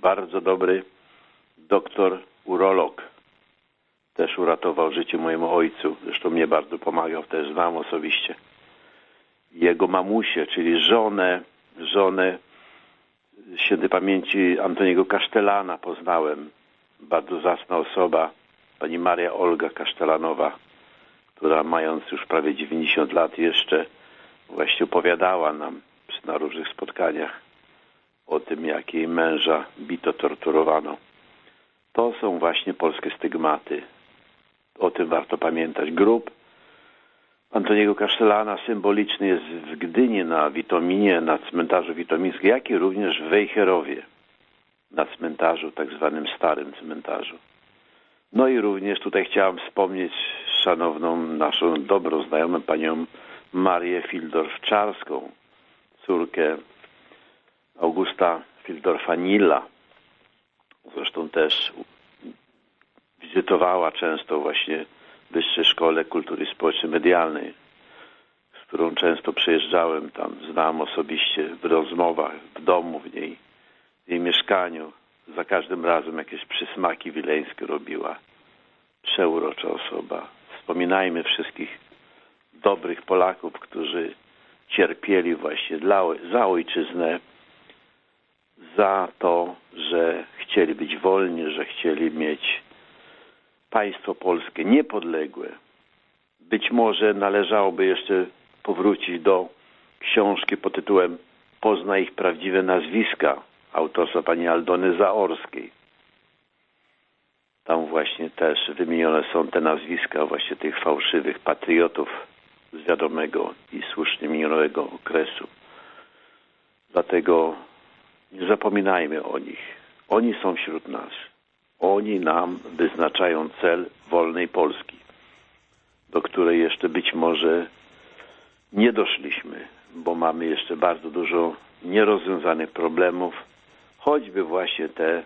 bardzo dobry doktor urolog. Też uratował życie mojemu ojcu. Zresztą mnie bardzo pomagał, też znam osobiście. Jego mamusię, czyli żonę świętej pamięci Antoniego Kasztelana poznałem. Bardzo zacna osoba, pani Maria Olga Kasztelanowa, która mając już prawie 90 lat jeszcze właśnie opowiadała nam na różnych spotkaniach o tym, jak jej męża bito, torturowano. To są właśnie polskie stygmaty. O tym warto pamiętać. Grób Antoniego Kasztelana symboliczny jest w Gdyni na Witominie, na cmentarzu witomińskim, jak i również w Wejherowie, na cmentarzu, tak zwanym starym cmentarzu. No i również tutaj chciałem wspomnieć szanowną naszą dobrą znajomą panią Marię Fildorf-Czarską, córkę Augusta Fildorfa-Nilla. Zresztą też wizytowała często właśnie w Wyższej Szkole Kultury Społeczno-Medialnej, z którą często przyjeżdżałem tam, znałem osobiście w rozmowach, w domu w niej, w jej mieszkaniu. Za każdym razem jakieś przysmaki wileńskie robiła. Przeurocza osoba. Wspominajmy wszystkich dobrych Polaków, którzy cierpieli właśnie za ojczyznę, za to, że chcieli być wolni, że chcieli mieć państwo polskie niepodległe. Być może należałoby jeszcze powrócić do książki pod tytułem Poznaj ich prawdziwe nazwiska autorstwa pani Aldony Zaorskiej. Tam właśnie też wymienione są te nazwiska właśnie tych fałszywych patriotów z wiadomego i słusznie minionego okresu. Dlatego nie zapominajmy o nich. Oni są wśród nas. Oni nam wyznaczają cel wolnej Polski, do której jeszcze być może nie doszliśmy, bo mamy jeszcze bardzo dużo nierozwiązanych problemów, choćby właśnie te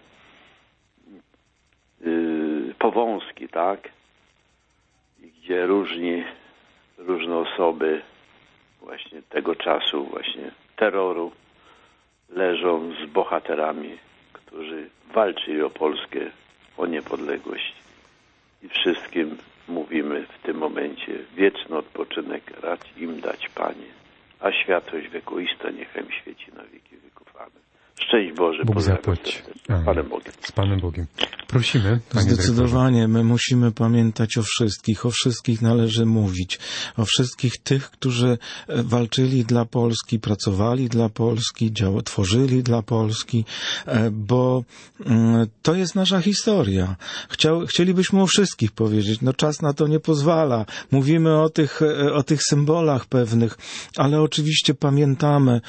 powązki, tak? Gdzie różne osoby właśnie tego czasu, właśnie terroru leżą z bohaterami, którzy walczyli o Polskę, o niepodległość. I wszystkim mówimy w tym momencie wieczny odpoczynek racz im dać, Panie, a światłość wiekuista niechaj im świeci na wieki wieków. Amen. Szczęść Boże, Bóg pozdrawiam zapłać. z Panem Bogiem. Z Panem Bogiem. Prosimy. Zdecydowanie, my musimy pamiętać o wszystkich należy mówić, o wszystkich tych, którzy walczyli dla Polski, pracowali dla Polski, tworzyli dla Polski, bo to jest nasza historia. Chcielibyśmy o wszystkich powiedzieć, no czas na to nie pozwala. Mówimy o tych symbolach pewnych, ale oczywiście pamiętamy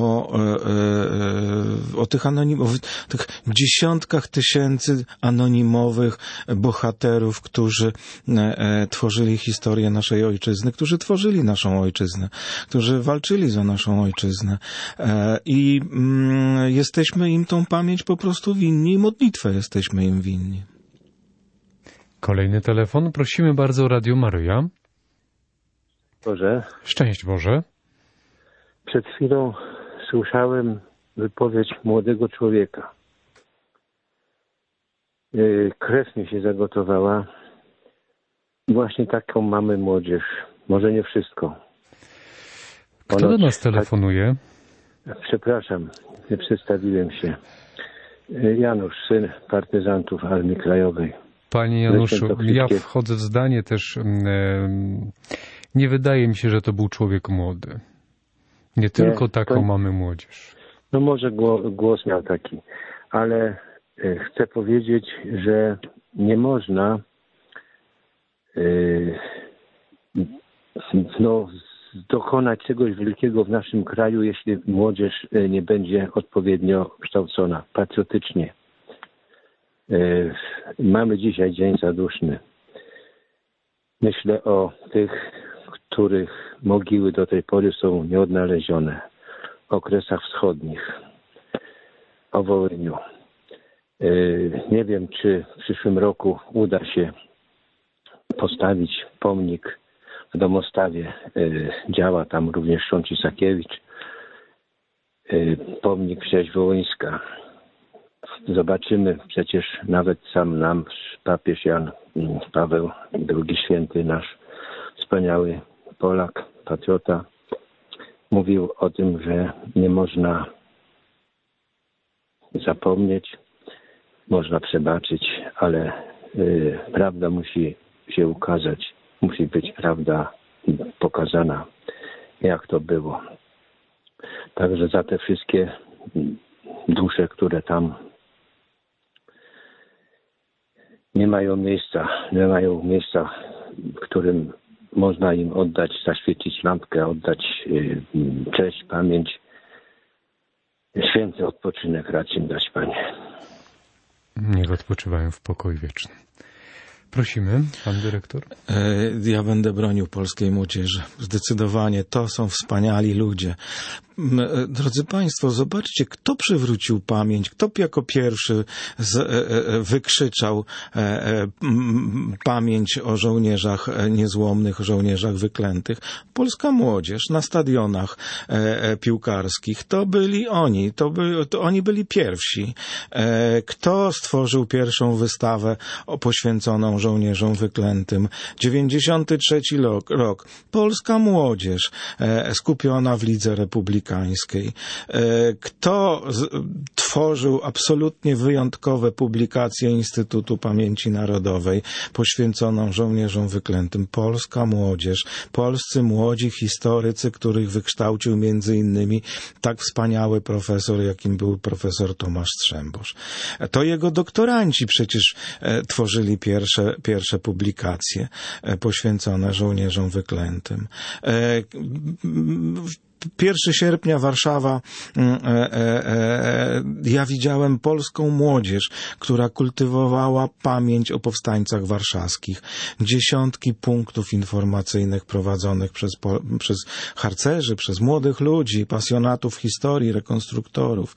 o tych tych dziesiątkach tysięcy anonimowych bohaterów, którzy tworzyli historię naszej ojczyzny, którzy tworzyli naszą ojczyznę, którzy walczyli za naszą ojczyznę. I jesteśmy im tą pamięć po prostu winni i modlitwę jesteśmy im winni. Kolejny telefon. Prosimy bardzo, Radio Maryja. Boże. Szczęść Boże. Przed chwilą słyszałem wypowiedź młodego człowieka. Krew mi się zagotowała. Właśnie taką mamy młodzież. Może nie wszystko. Kto do nas telefonuje? Przepraszam, nie przedstawiłem się. Janusz, syn partyzantów Armii Krajowej. Panie Januszu, ja wchodzę w zdanie też. Nie wydaje mi się, że to był człowiek młody. Nie tylko taką mamy młodzież. No może głos miał taki, ale chcę powiedzieć, że nie można dokonać czegoś wielkiego w naszym kraju, jeśli młodzież nie będzie odpowiednio kształcona, patriotycznie. Mamy dzisiaj dzień zaduszny. Myślę o tych, których mogiły do tej pory są nieodnalezione. O Kresach Wschodnich, o Wołyniu. Nie wiem, czy w przyszłym roku uda się postawić pomnik w Domostawie. Działa tam również Sząci Sakiewicz. Pomnik Wsiać Wołyńska. zobaczymy, przecież nawet sam nam papież Jan Paweł II Święty, nasz wspaniały Polak, patriota, mówił o tym, że nie można zapomnieć, można przebaczyć, ale prawda musi się ukazać, musi być prawda pokazana, jak to było. Także za te wszystkie dusze, które tam nie mają miejsca, w którym można im oddać, zaświecić lampkę, oddać cześć, pamięć, święty odpoczynek racz im dać, Panie. Niech odpoczywają w pokoju wiecznym. Prosimy, pan dyrektor. Ja będę bronił polskiej młodzieży. Zdecydowanie to są wspaniali ludzie. Drodzy Państwo, zobaczcie, kto przywrócił pamięć, kto jako pierwszy wykrzyczał pamięć o żołnierzach niezłomnych, żołnierzach wyklętych. Polska młodzież na stadionach piłkarskich. To byli oni, to oni byli pierwsi. Kto stworzył pierwszą wystawę poświęconą żołnierzom wyklętym? 93 rok. Polska młodzież skupiona w Lidze Republikańskiej. Kto tworzył absolutnie wyjątkowe publikacje Instytutu Pamięci Narodowej poświęconą żołnierzom wyklętym? Polska młodzież, polscy młodzi historycy, których wykształcił między innymi tak wspaniały profesor, jakim był profesor Tomasz Strzembosz. To jego doktoranci przecież tworzyli pierwsze publikacje poświęcone żołnierzom wyklętym. 1 sierpnia Warszawa, ja widziałem polską młodzież, która kultywowała pamięć o powstańcach warszawskich. Dziesiątki punktów informacyjnych prowadzonych przez harcerzy, przez młodych ludzi, pasjonatów historii, rekonstruktorów.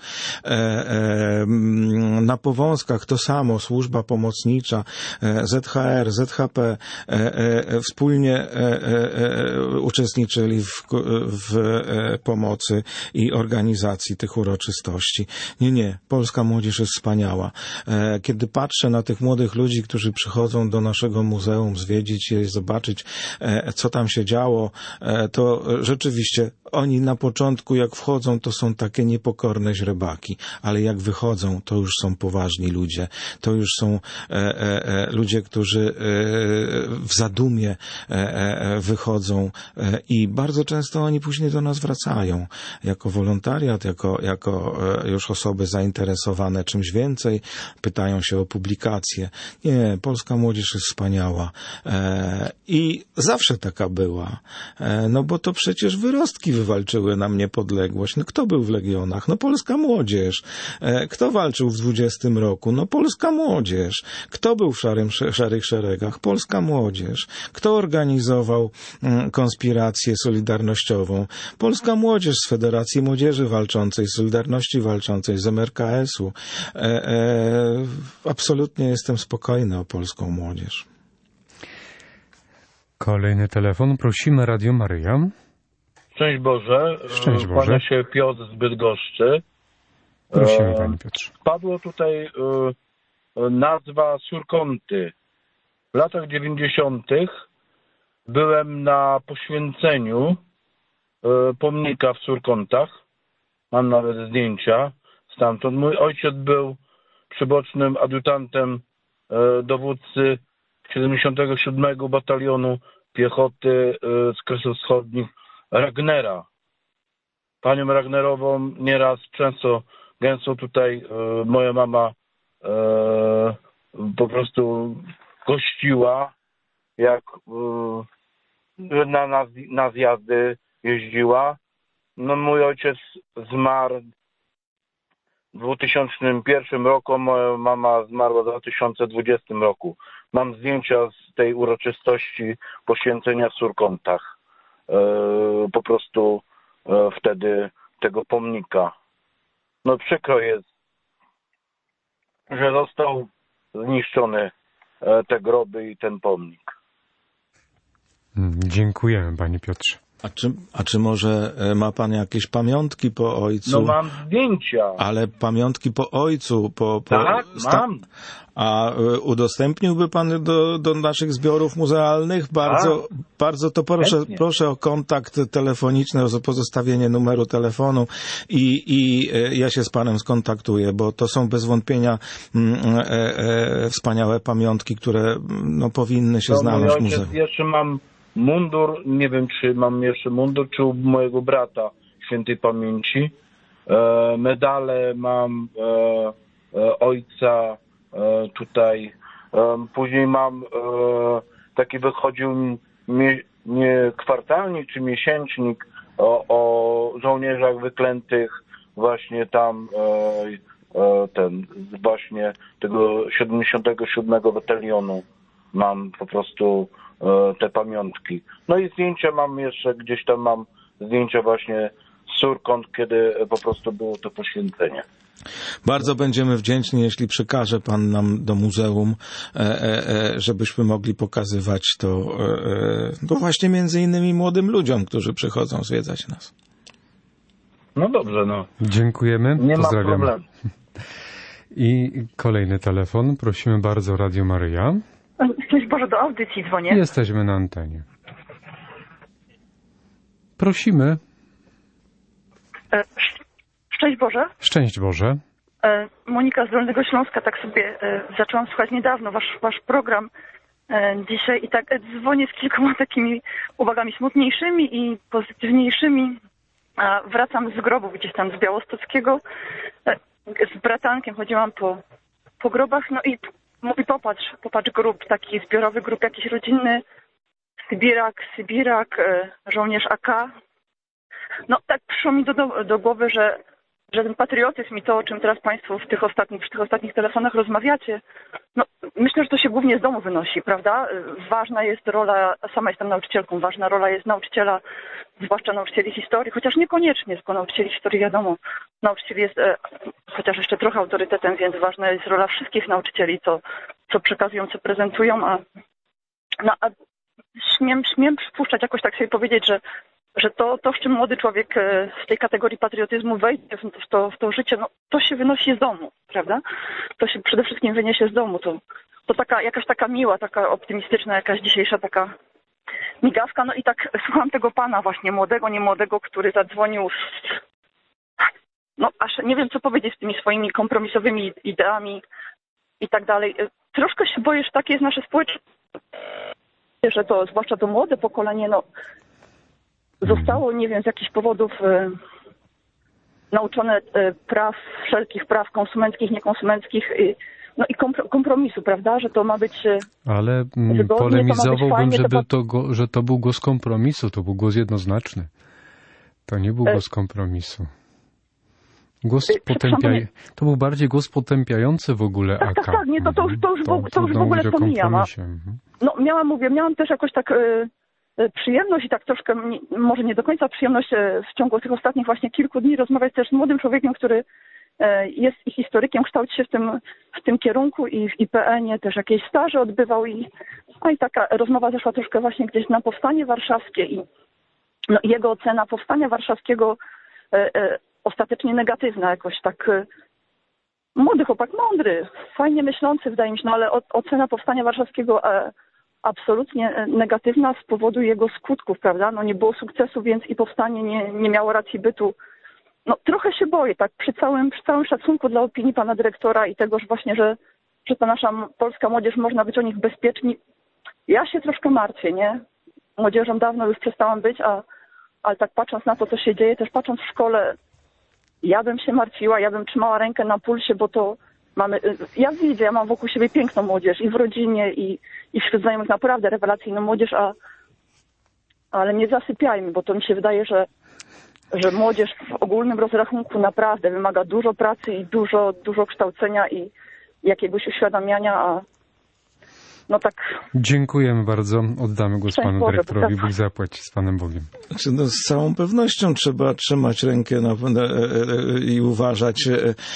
Na Powązkach to samo, służba pomocnicza, ZHR, ZHP wspólnie uczestniczyli w pomocy i organizacji tych uroczystości. Nie, polska młodzież jest wspaniała. Kiedy patrzę na tych młodych ludzi, którzy przychodzą do naszego muzeum zwiedzić je, zobaczyć, co tam się działo, to rzeczywiście oni na początku, jak wchodzą, to są takie niepokorne źrebaki, ale jak wychodzą, to już są poważni ludzie. To już są ludzie, którzy w zadumie wychodzą i bardzo często oni później do nas wracają jako wolontariat, jako już osoby zainteresowane czymś więcej, pytają się o publikacje. Nie, polska młodzież jest wspaniała i zawsze taka była, no bo to przecież wyrostki wywalczyły nam niepodległość. No kto był w Legionach? No polska młodzież. Kto walczył w 20 roku? No polska młodzież. Kto był w szarych szeregach? Polska młodzież. Kto organizował konspirację solidarnościową? Polska młodzież z Federacji Młodzieży Walczącej, z Solidarności Walczącej, z MRKS-u. Absolutnie jestem spokojny o polską młodzież. Kolejny telefon. Prosimy, Radio Maryja. Szczęść Boże. Szczęść Boże. Kłania się Piotr z Bydgoszczy. Prosimy, Panie Piotrze. Padło tutaj nazwa Surkąty. W latach 90. byłem na poświęceniu pomnika w Surkątach. Mam nawet zdjęcia stamtąd. Mój ojciec był przybocznym adiutantem dowódcy 77. Batalionu Piechoty z Kresów Wschodnich Ragnera. Panią Ragnerową nieraz, gęsto tutaj moja mama po gościła, jak na zjazdy jeździła. No mój ojciec zmarł w 2001 roku, moja mama zmarła w 2020 roku. Mam zdjęcia z tej uroczystości poświęcenia w Surkątach. Po prostu wtedy tego pomnika. No przykro jest, że został zniszczony te groby i ten pomnik. Dziękujemy, Panie Piotrze. A czy może ma pan jakieś pamiątki po ojcu? No mam zdjęcia. Ale pamiątki po ojcu, Tak, mam. A udostępniłby pan do naszych zbiorów muzealnych? Bardzo to proszę o kontakt telefoniczny, o pozostawienie numeru telefonu i ja się z panem skontaktuję, bo to są bez wątpienia wspaniałe pamiątki, które powinny się znaleźć w muzeum. Jeszcze mam mundur, nie wiem czy mam jeszcze mundur, czy u mojego brata świętej pamięci. Medale mam ojca tutaj. Później mam taki wychodził kwartalnik czy miesięcznik o żołnierzach wyklętych właśnie tam właśnie tego 77 batalionu. Mam po prostu te pamiątki. No i zdjęcia mam jeszcze, gdzieś tam mam zdjęcia właśnie z Surkąt, kiedy po prostu było to poświęcenie. Bardzo będziemy wdzięczni, jeśli przekaże pan nam do muzeum, żebyśmy mogli pokazywać to właśnie między innymi młodym ludziom, którzy przychodzą zwiedzać nas. No dobrze, no. Dziękujemy. Nie pozdrawiam. ma problemu. I kolejny telefon. Prosimy bardzo, Radio Maryja. Szczęść Boże, do audycji dzwonię. Jesteśmy na antenie. Prosimy. Szczęść Boże. Szczęść Boże. Monika z Dolnego Śląska, tak sobie zaczęłam słuchać niedawno wasz program dzisiaj i tak dzwonię z kilkoma takimi uwagami smutniejszymi i pozytywniejszymi. Wracam z grobu gdzieś tam z Białostockiego. Z bratankiem chodziłam po grobach, no i mówi popatrz grób, taki zbiorowy grób jakiś rodzinny, Sybirak, żołnierz AK. No tak przyszło mi do głowy, że ten patriotyzm i to, o czym teraz Państwo przy tych ostatnich telefonach rozmawiacie, no myślę, że to się głównie z domu wynosi, prawda? Ważna jest rola, sama jestem nauczycielką, ważna rola jest nauczyciela, zwłaszcza nauczycieli historii, chociaż niekoniecznie, tylko nauczycieli historii wiadomo, nauczyciel jest chociaż jeszcze trochę autorytetem, więc ważna jest rola wszystkich nauczycieli, co przekazują, co prezentują, a śmiem przypuszczać, jakoś tak sobie powiedzieć, że to, z czym młody człowiek z tej kategorii patriotyzmu wejdzie w to życie, no to się wynosi z domu, prawda? To się przede wszystkim wyniesie z domu. To jakaś taka miła, taka optymistyczna, jakaś dzisiejsza taka migawka. No i tak słucham tego pana właśnie, młodego, niemłodego, który zadzwonił no aż nie wiem, co powiedzieć z tymi swoimi kompromisowymi ideami i tak dalej. Troszkę się boję, że takie jest nasze społeczeństwo, że to, zwłaszcza to młode pokolenie, no zostało, nie wiem, z jakichś powodów nauczone wszelkich praw konsumenckich, niekonsumenckich, no i kompromisu, prawda, że to ma być ale wygodnie, polemizowałbym, fajnie, że to był głos kompromisu, to był głos jednoznaczny. To nie był głos kompromisu. To był bardziej głos potępiający w ogóle AK. Tak, nie, to już w ogóle pomijam. No miałam też jakoś tak przyjemność i tak troszkę, może nie do końca przyjemność w ciągu tych ostatnich właśnie kilku dni rozmawiać też z młodym człowiekiem, który jest i historykiem, kształci się w tym kierunku i w IPN-ie też jakieś staże odbywał i taka rozmowa zeszła troszkę właśnie gdzieś na Powstanie Warszawskie i jego ocena Powstania Warszawskiego ostatecznie negatywna, jakoś tak młody chłopak, mądry, fajnie myślący wydaje mi się, no ale ocena Powstania Warszawskiego absolutnie negatywna z powodu jego skutków, prawda? No nie było sukcesu, więc i powstanie nie miało racji bytu. No trochę się boję, tak, przy całym szacunku dla opinii pana dyrektora i tego, że właśnie, że ta nasza polska młodzież, można być o nich bezpieczni. Ja się troszkę martwię, nie? Młodzieżą dawno już przestałam być, ale tak patrząc na to, co się dzieje, też patrząc w szkole, ja bym się martwiła, ja bym trzymała rękę na pulsie, bo to ja widzę, ja mam wokół siebie piękną młodzież i w rodzinie, i wśród znajomych naprawdę rewelacyjną młodzież, ale nie zasypiajmy, bo to mi się wydaje, że młodzież w ogólnym rozrachunku naprawdę wymaga dużo pracy i dużo kształcenia i jakiegoś uświadamiania, no tak... Dziękujemy bardzo. Oddamy głos panu Boże, dyrektorowi. Bóg zapłać z Panem Bogiem. Znaczy, no, z całą pewnością trzeba trzymać rękę i uważać.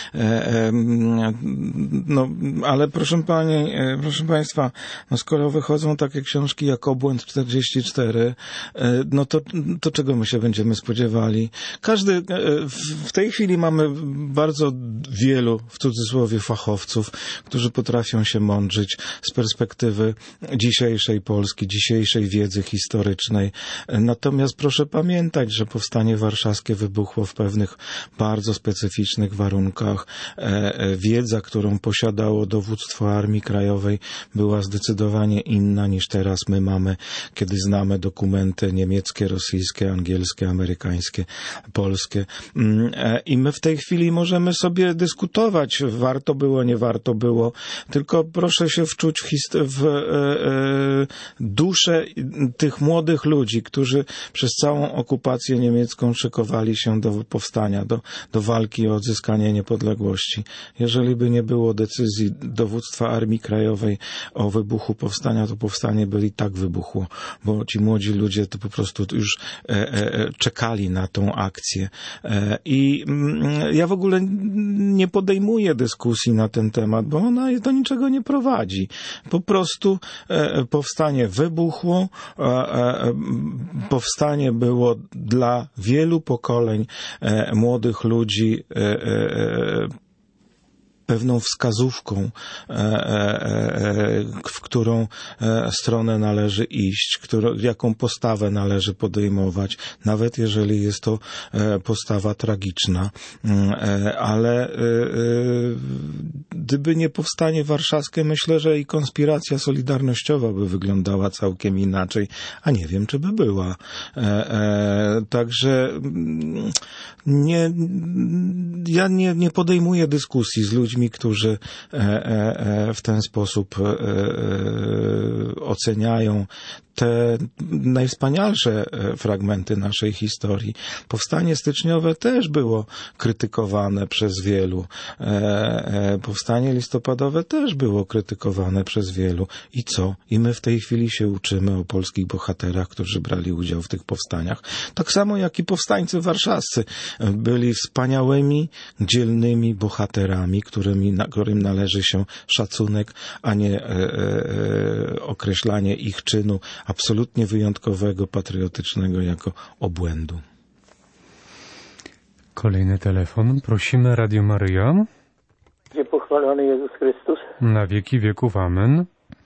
No, ale proszę Państwa, no, skoro wychodzą takie książki jak Obłęd 44, no to czego my się będziemy spodziewali? W tej chwili mamy bardzo wielu, w cudzysłowie, fachowców, którzy potrafią się mądrzyć z perspektywy dzisiejszej Polski, dzisiejszej wiedzy historycznej. Natomiast proszę pamiętać, że powstanie warszawskie wybuchło w pewnych bardzo specyficznych warunkach. Wiedza, którą posiadało dowództwo Armii Krajowej, była zdecydowanie inna niż teraz my mamy, kiedy znamy dokumenty niemieckie, rosyjskie, angielskie, amerykańskie, polskie. I my w tej chwili możemy sobie dyskutować, warto było, nie warto było, tylko proszę się wczuć w duszę tych młodych ludzi, którzy przez całą okupację niemiecką szykowali się do powstania, do walki o odzyskanie niepodległości. Jeżeli by nie było decyzji dowództwa Armii Krajowej o wybuchu powstania, to powstanie by i tak wybuchło, bo ci młodzi ludzie to po prostu już czekali na tą akcję. I ja w ogóle nie podejmuję dyskusji na ten temat, bo ona do niczego nie prowadzi. Po prostu powstanie wybuchło, powstanie było dla wielu pokoleń młodych ludzi pewną wskazówką, w którą stronę należy iść, jaką postawę należy podejmować, nawet jeżeli jest to postawa tragiczna. Ale gdyby nie powstanie warszawskie, myślę, że i konspiracja solidarnościowa by wyglądała całkiem inaczej, a nie wiem, czy by była. Także ja nie podejmuję dyskusji z ludźmi, którzy w ten sposób oceniają te najwspanialsze fragmenty naszej historii. Powstanie styczniowe też było krytykowane przez wielu. Powstanie listopadowe też było krytykowane przez wielu. I co? I my w tej chwili się uczymy o polskich bohaterach, którzy brali udział w tych powstaniach. Tak samo jak i powstańcy warszawscy byli wspaniałymi, dzielnymi bohaterami, którym należy się szacunek, a nie określanie ich czynu absolutnie wyjątkowego, patriotycznego jako obłędu. Kolejny telefon. Prosimy, Radio Maryja. Gdzie pochwalony Jezus Chrystus. Na wieki wieków. Amen.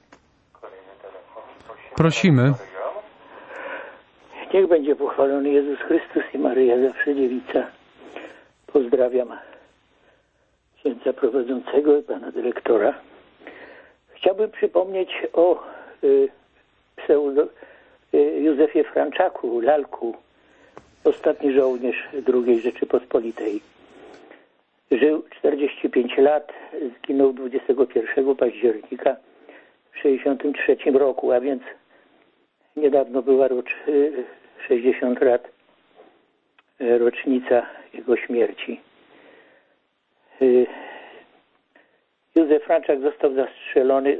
Prosimy. Niech będzie pochwalony Jezus Chrystus i Maryja zawsze dziewica. Pozdrawiam księdza prowadzącego i pana dyrektora. Chciałbym przypomnieć o Józefie Franczaku, lalku, ostatni żołnierz II Rzeczypospolitej. Żył 45 lat, zginął 21 października w 1963 roku, a więc niedawno była 60 lat rocznica jego śmierci. Józef Franczak został zastrzelony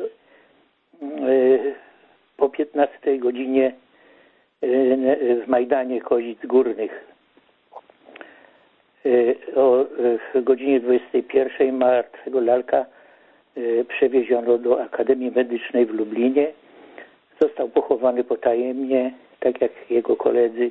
po 15 godzinie w Majdanie Kozic Górnych. O godzinie 21 martwego lalka przewieziono do Akademii Medycznej w Lublinie. Został pochowany potajemnie, tak jak jego koledzy.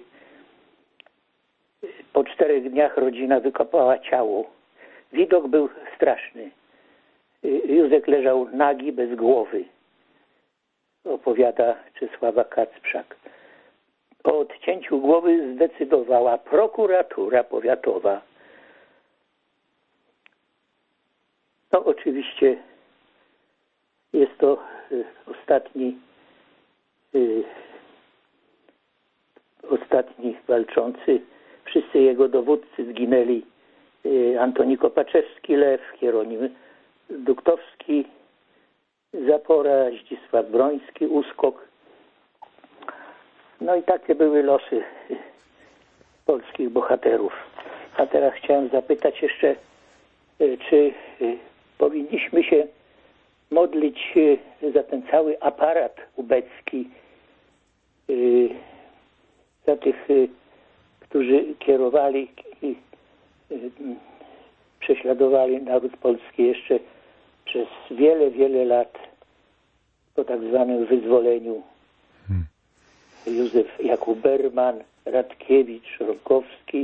Po 4 dniach rodzina wykopała ciało. Widok był straszny. Józek leżał nagi, bez głowy. Opowiada Czesława Kacprzak. O odcięciu głowy zdecydowała prokuratura powiatowa. No oczywiście jest to ostatni walczący. Wszyscy jego dowódcy zginęli. Antoni Kopaczewski, Lew, Hieronim Duktowski, Zapora, Zdzisław Broński, Uskok. No i takie były losy polskich bohaterów. A teraz chciałem zapytać jeszcze, czy powinniśmy się modlić się za ten cały aparat ubecki, za tych, którzy kierowali i prześladowali naród polski jeszcze przez wiele, wiele lat po tak zwanym wyzwoleniu. Józef Jakub Berman, Radkiewicz, Rokowski,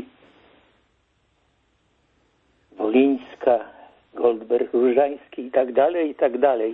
Wolińska, Goldberg, Różański i tak dalej, i tak dalej.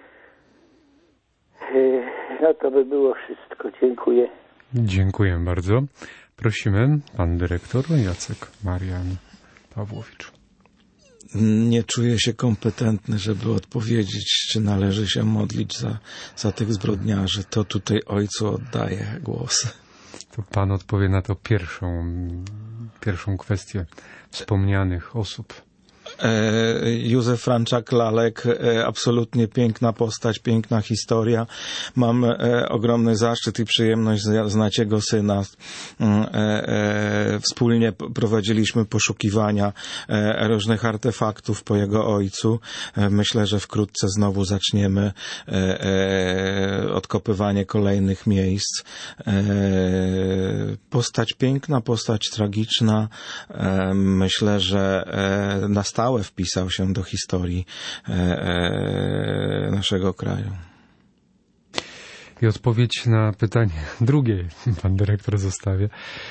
No to by było wszystko. Dziękuję. Dziękuję bardzo. Prosimy, pan dyrektor Jacek Marian Pawłowicz. Nie czuję się kompetentny, żeby odpowiedzieć, czy należy się modlić za tych zbrodniarzy. To tutaj ojcu oddaję głos. To pan odpowie na to pierwszą kwestię wspomnianych osób. Józef Franczak-Lalek, absolutnie piękna postać, piękna historia. Mam ogromny zaszczyt i przyjemność znać jego syna. Wspólnie prowadziliśmy poszukiwania różnych artefaktów po jego ojcu. Myślę, że wkrótce znowu zaczniemy odkopywanie kolejnych miejsc. Postać piękna, postać tragiczna. Myślę, że na stałe wpisał się do historii naszego kraju. I odpowiedź na pytanie drugie pan dyrektor zostawia.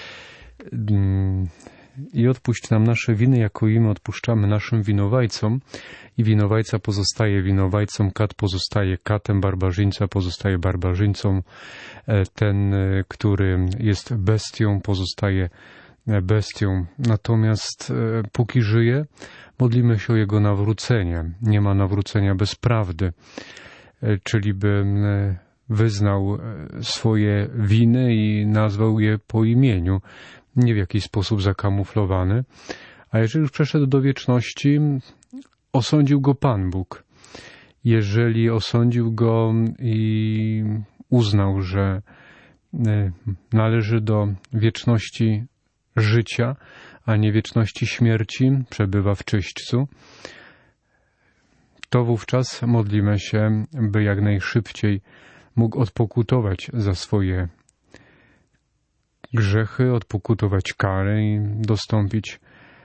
I odpuść nam nasze winy, jako i my odpuszczamy naszym winowajcom. I winowajca pozostaje winowajcą, kat pozostaje katem, barbarzyńca pozostaje barbarzyńcą. Ten, który jest bestią, pozostaje bestią. Natomiast póki żyje, modlimy się o jego nawrócenie. Nie ma nawrócenia bez prawdy, czyli by wyznał swoje winy i nazwał je po imieniu, nie w jakiś sposób zakamuflowany. A jeżeli już przeszedł do wieczności, osądził go Pan Bóg. Jeżeli osądził go i uznał, że należy do wieczności życia, a nie wieczności śmierci, przebywa w czyśćcu, to wówczas modlimy się, by jak najszybciej mógł odpokutować za swoje grzechy, odpokutować karę i dostąpić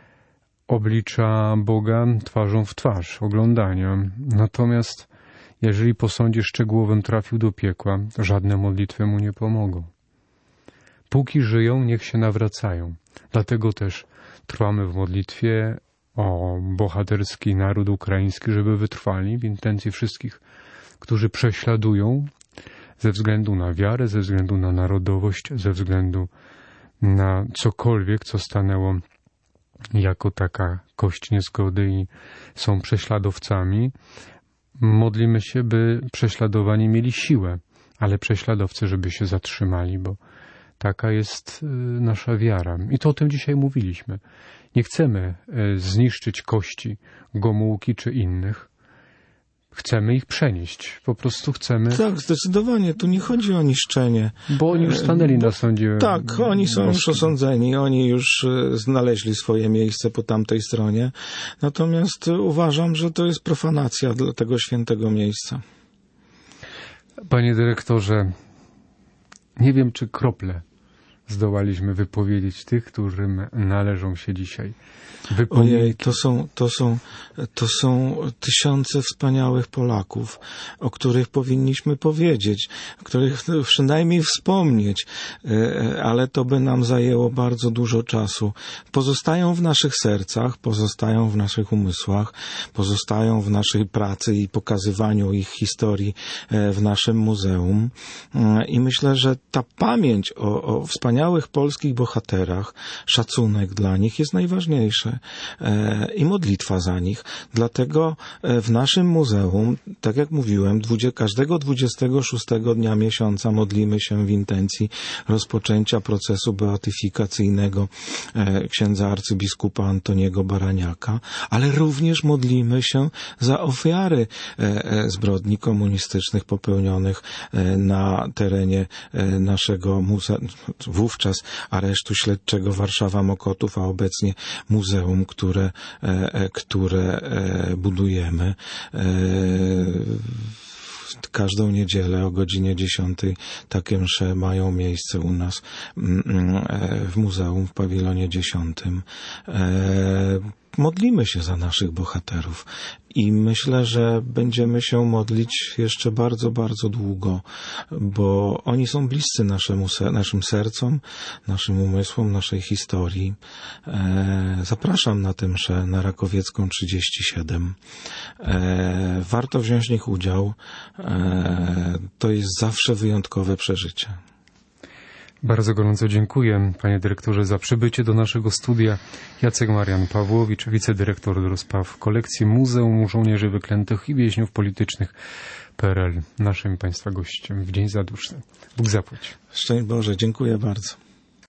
oblicza Boga twarzą w twarz, oglądania. Natomiast jeżeli po sądzie szczegółowym trafił do piekła, żadne modlitwy mu nie pomogą. Póki żyją, niech się nawracają. Dlatego też trwamy w modlitwie o bohaterski naród ukraiński, żeby wytrwali w intencji wszystkich, którzy prześladują ze względu na wiarę, ze względu na narodowość, ze względu na cokolwiek, co stanęło jako taka kość niezgody i są prześladowcami. Modlimy się, by prześladowani mieli siłę, ale prześladowcy, żeby się zatrzymali, bo taka jest nasza wiara. I to o tym dzisiaj mówiliśmy. Nie chcemy zniszczyć kości Gomułki czy innych. Chcemy ich przenieść. Po prostu chcemy... Tak, zdecydowanie. Tu nie chodzi o niszczenie. Bo oni już stanęli na sądzie. Tak, oni są już osądzeni. Oni już znaleźli swoje miejsce po tamtej stronie. Natomiast uważam, że to jest profanacja dla tego świętego miejsca. Panie dyrektorze, nie wiem, czy krople zdołaliśmy wypowiedzieć tych, którym należą się dzisiaj. Ojej, to są tysiące wspaniałych Polaków, o których powinniśmy powiedzieć, o których przynajmniej wspomnieć, ale to by nam zajęło bardzo dużo czasu. Pozostają w naszych sercach, pozostają w naszych umysłach, pozostają w naszej pracy i pokazywaniu ich historii w naszym muzeum. I myślę, że ta pamięć o wspaniałych polskich bohaterach, szacunek dla nich jest najważniejsze. I modlitwa za nich. Dlatego w naszym muzeum, tak jak mówiłem, każdego 26 dnia miesiąca modlimy się w intencji rozpoczęcia procesu beatyfikacyjnego księdza arcybiskupa Antoniego Baraniaka, ale również modlimy się za ofiary zbrodni komunistycznych popełnionych na terenie naszego wówczas aresztu śledczego Warszawa-Mokotów, a obecnie muzeum, które budujemy. Każdą niedzielę o godzinie 10 takie msze mają miejsce u nas w muzeum, w pawilonie 10. Modlimy się za naszych bohaterów i myślę, że będziemy się modlić jeszcze bardzo, bardzo długo, bo oni są bliscy naszym sercom, naszym umysłom, naszej historii. Zapraszam na tę mszę na Rakowiecką 37. Warto wziąć w nich udział. To jest zawsze wyjątkowe przeżycie. Bardzo gorąco dziękuję, panie dyrektorze, za przybycie do naszego studia. Jacek Marian Pawłowicz, wicedyrektor do spraw kolekcji Muzeum Żołnierzy Wyklętych i Więźniów Politycznych PRL. Naszym państwa gościem w Dzień Zaduszny. Bóg zapłać. Szczęść Boże, dziękuję bardzo.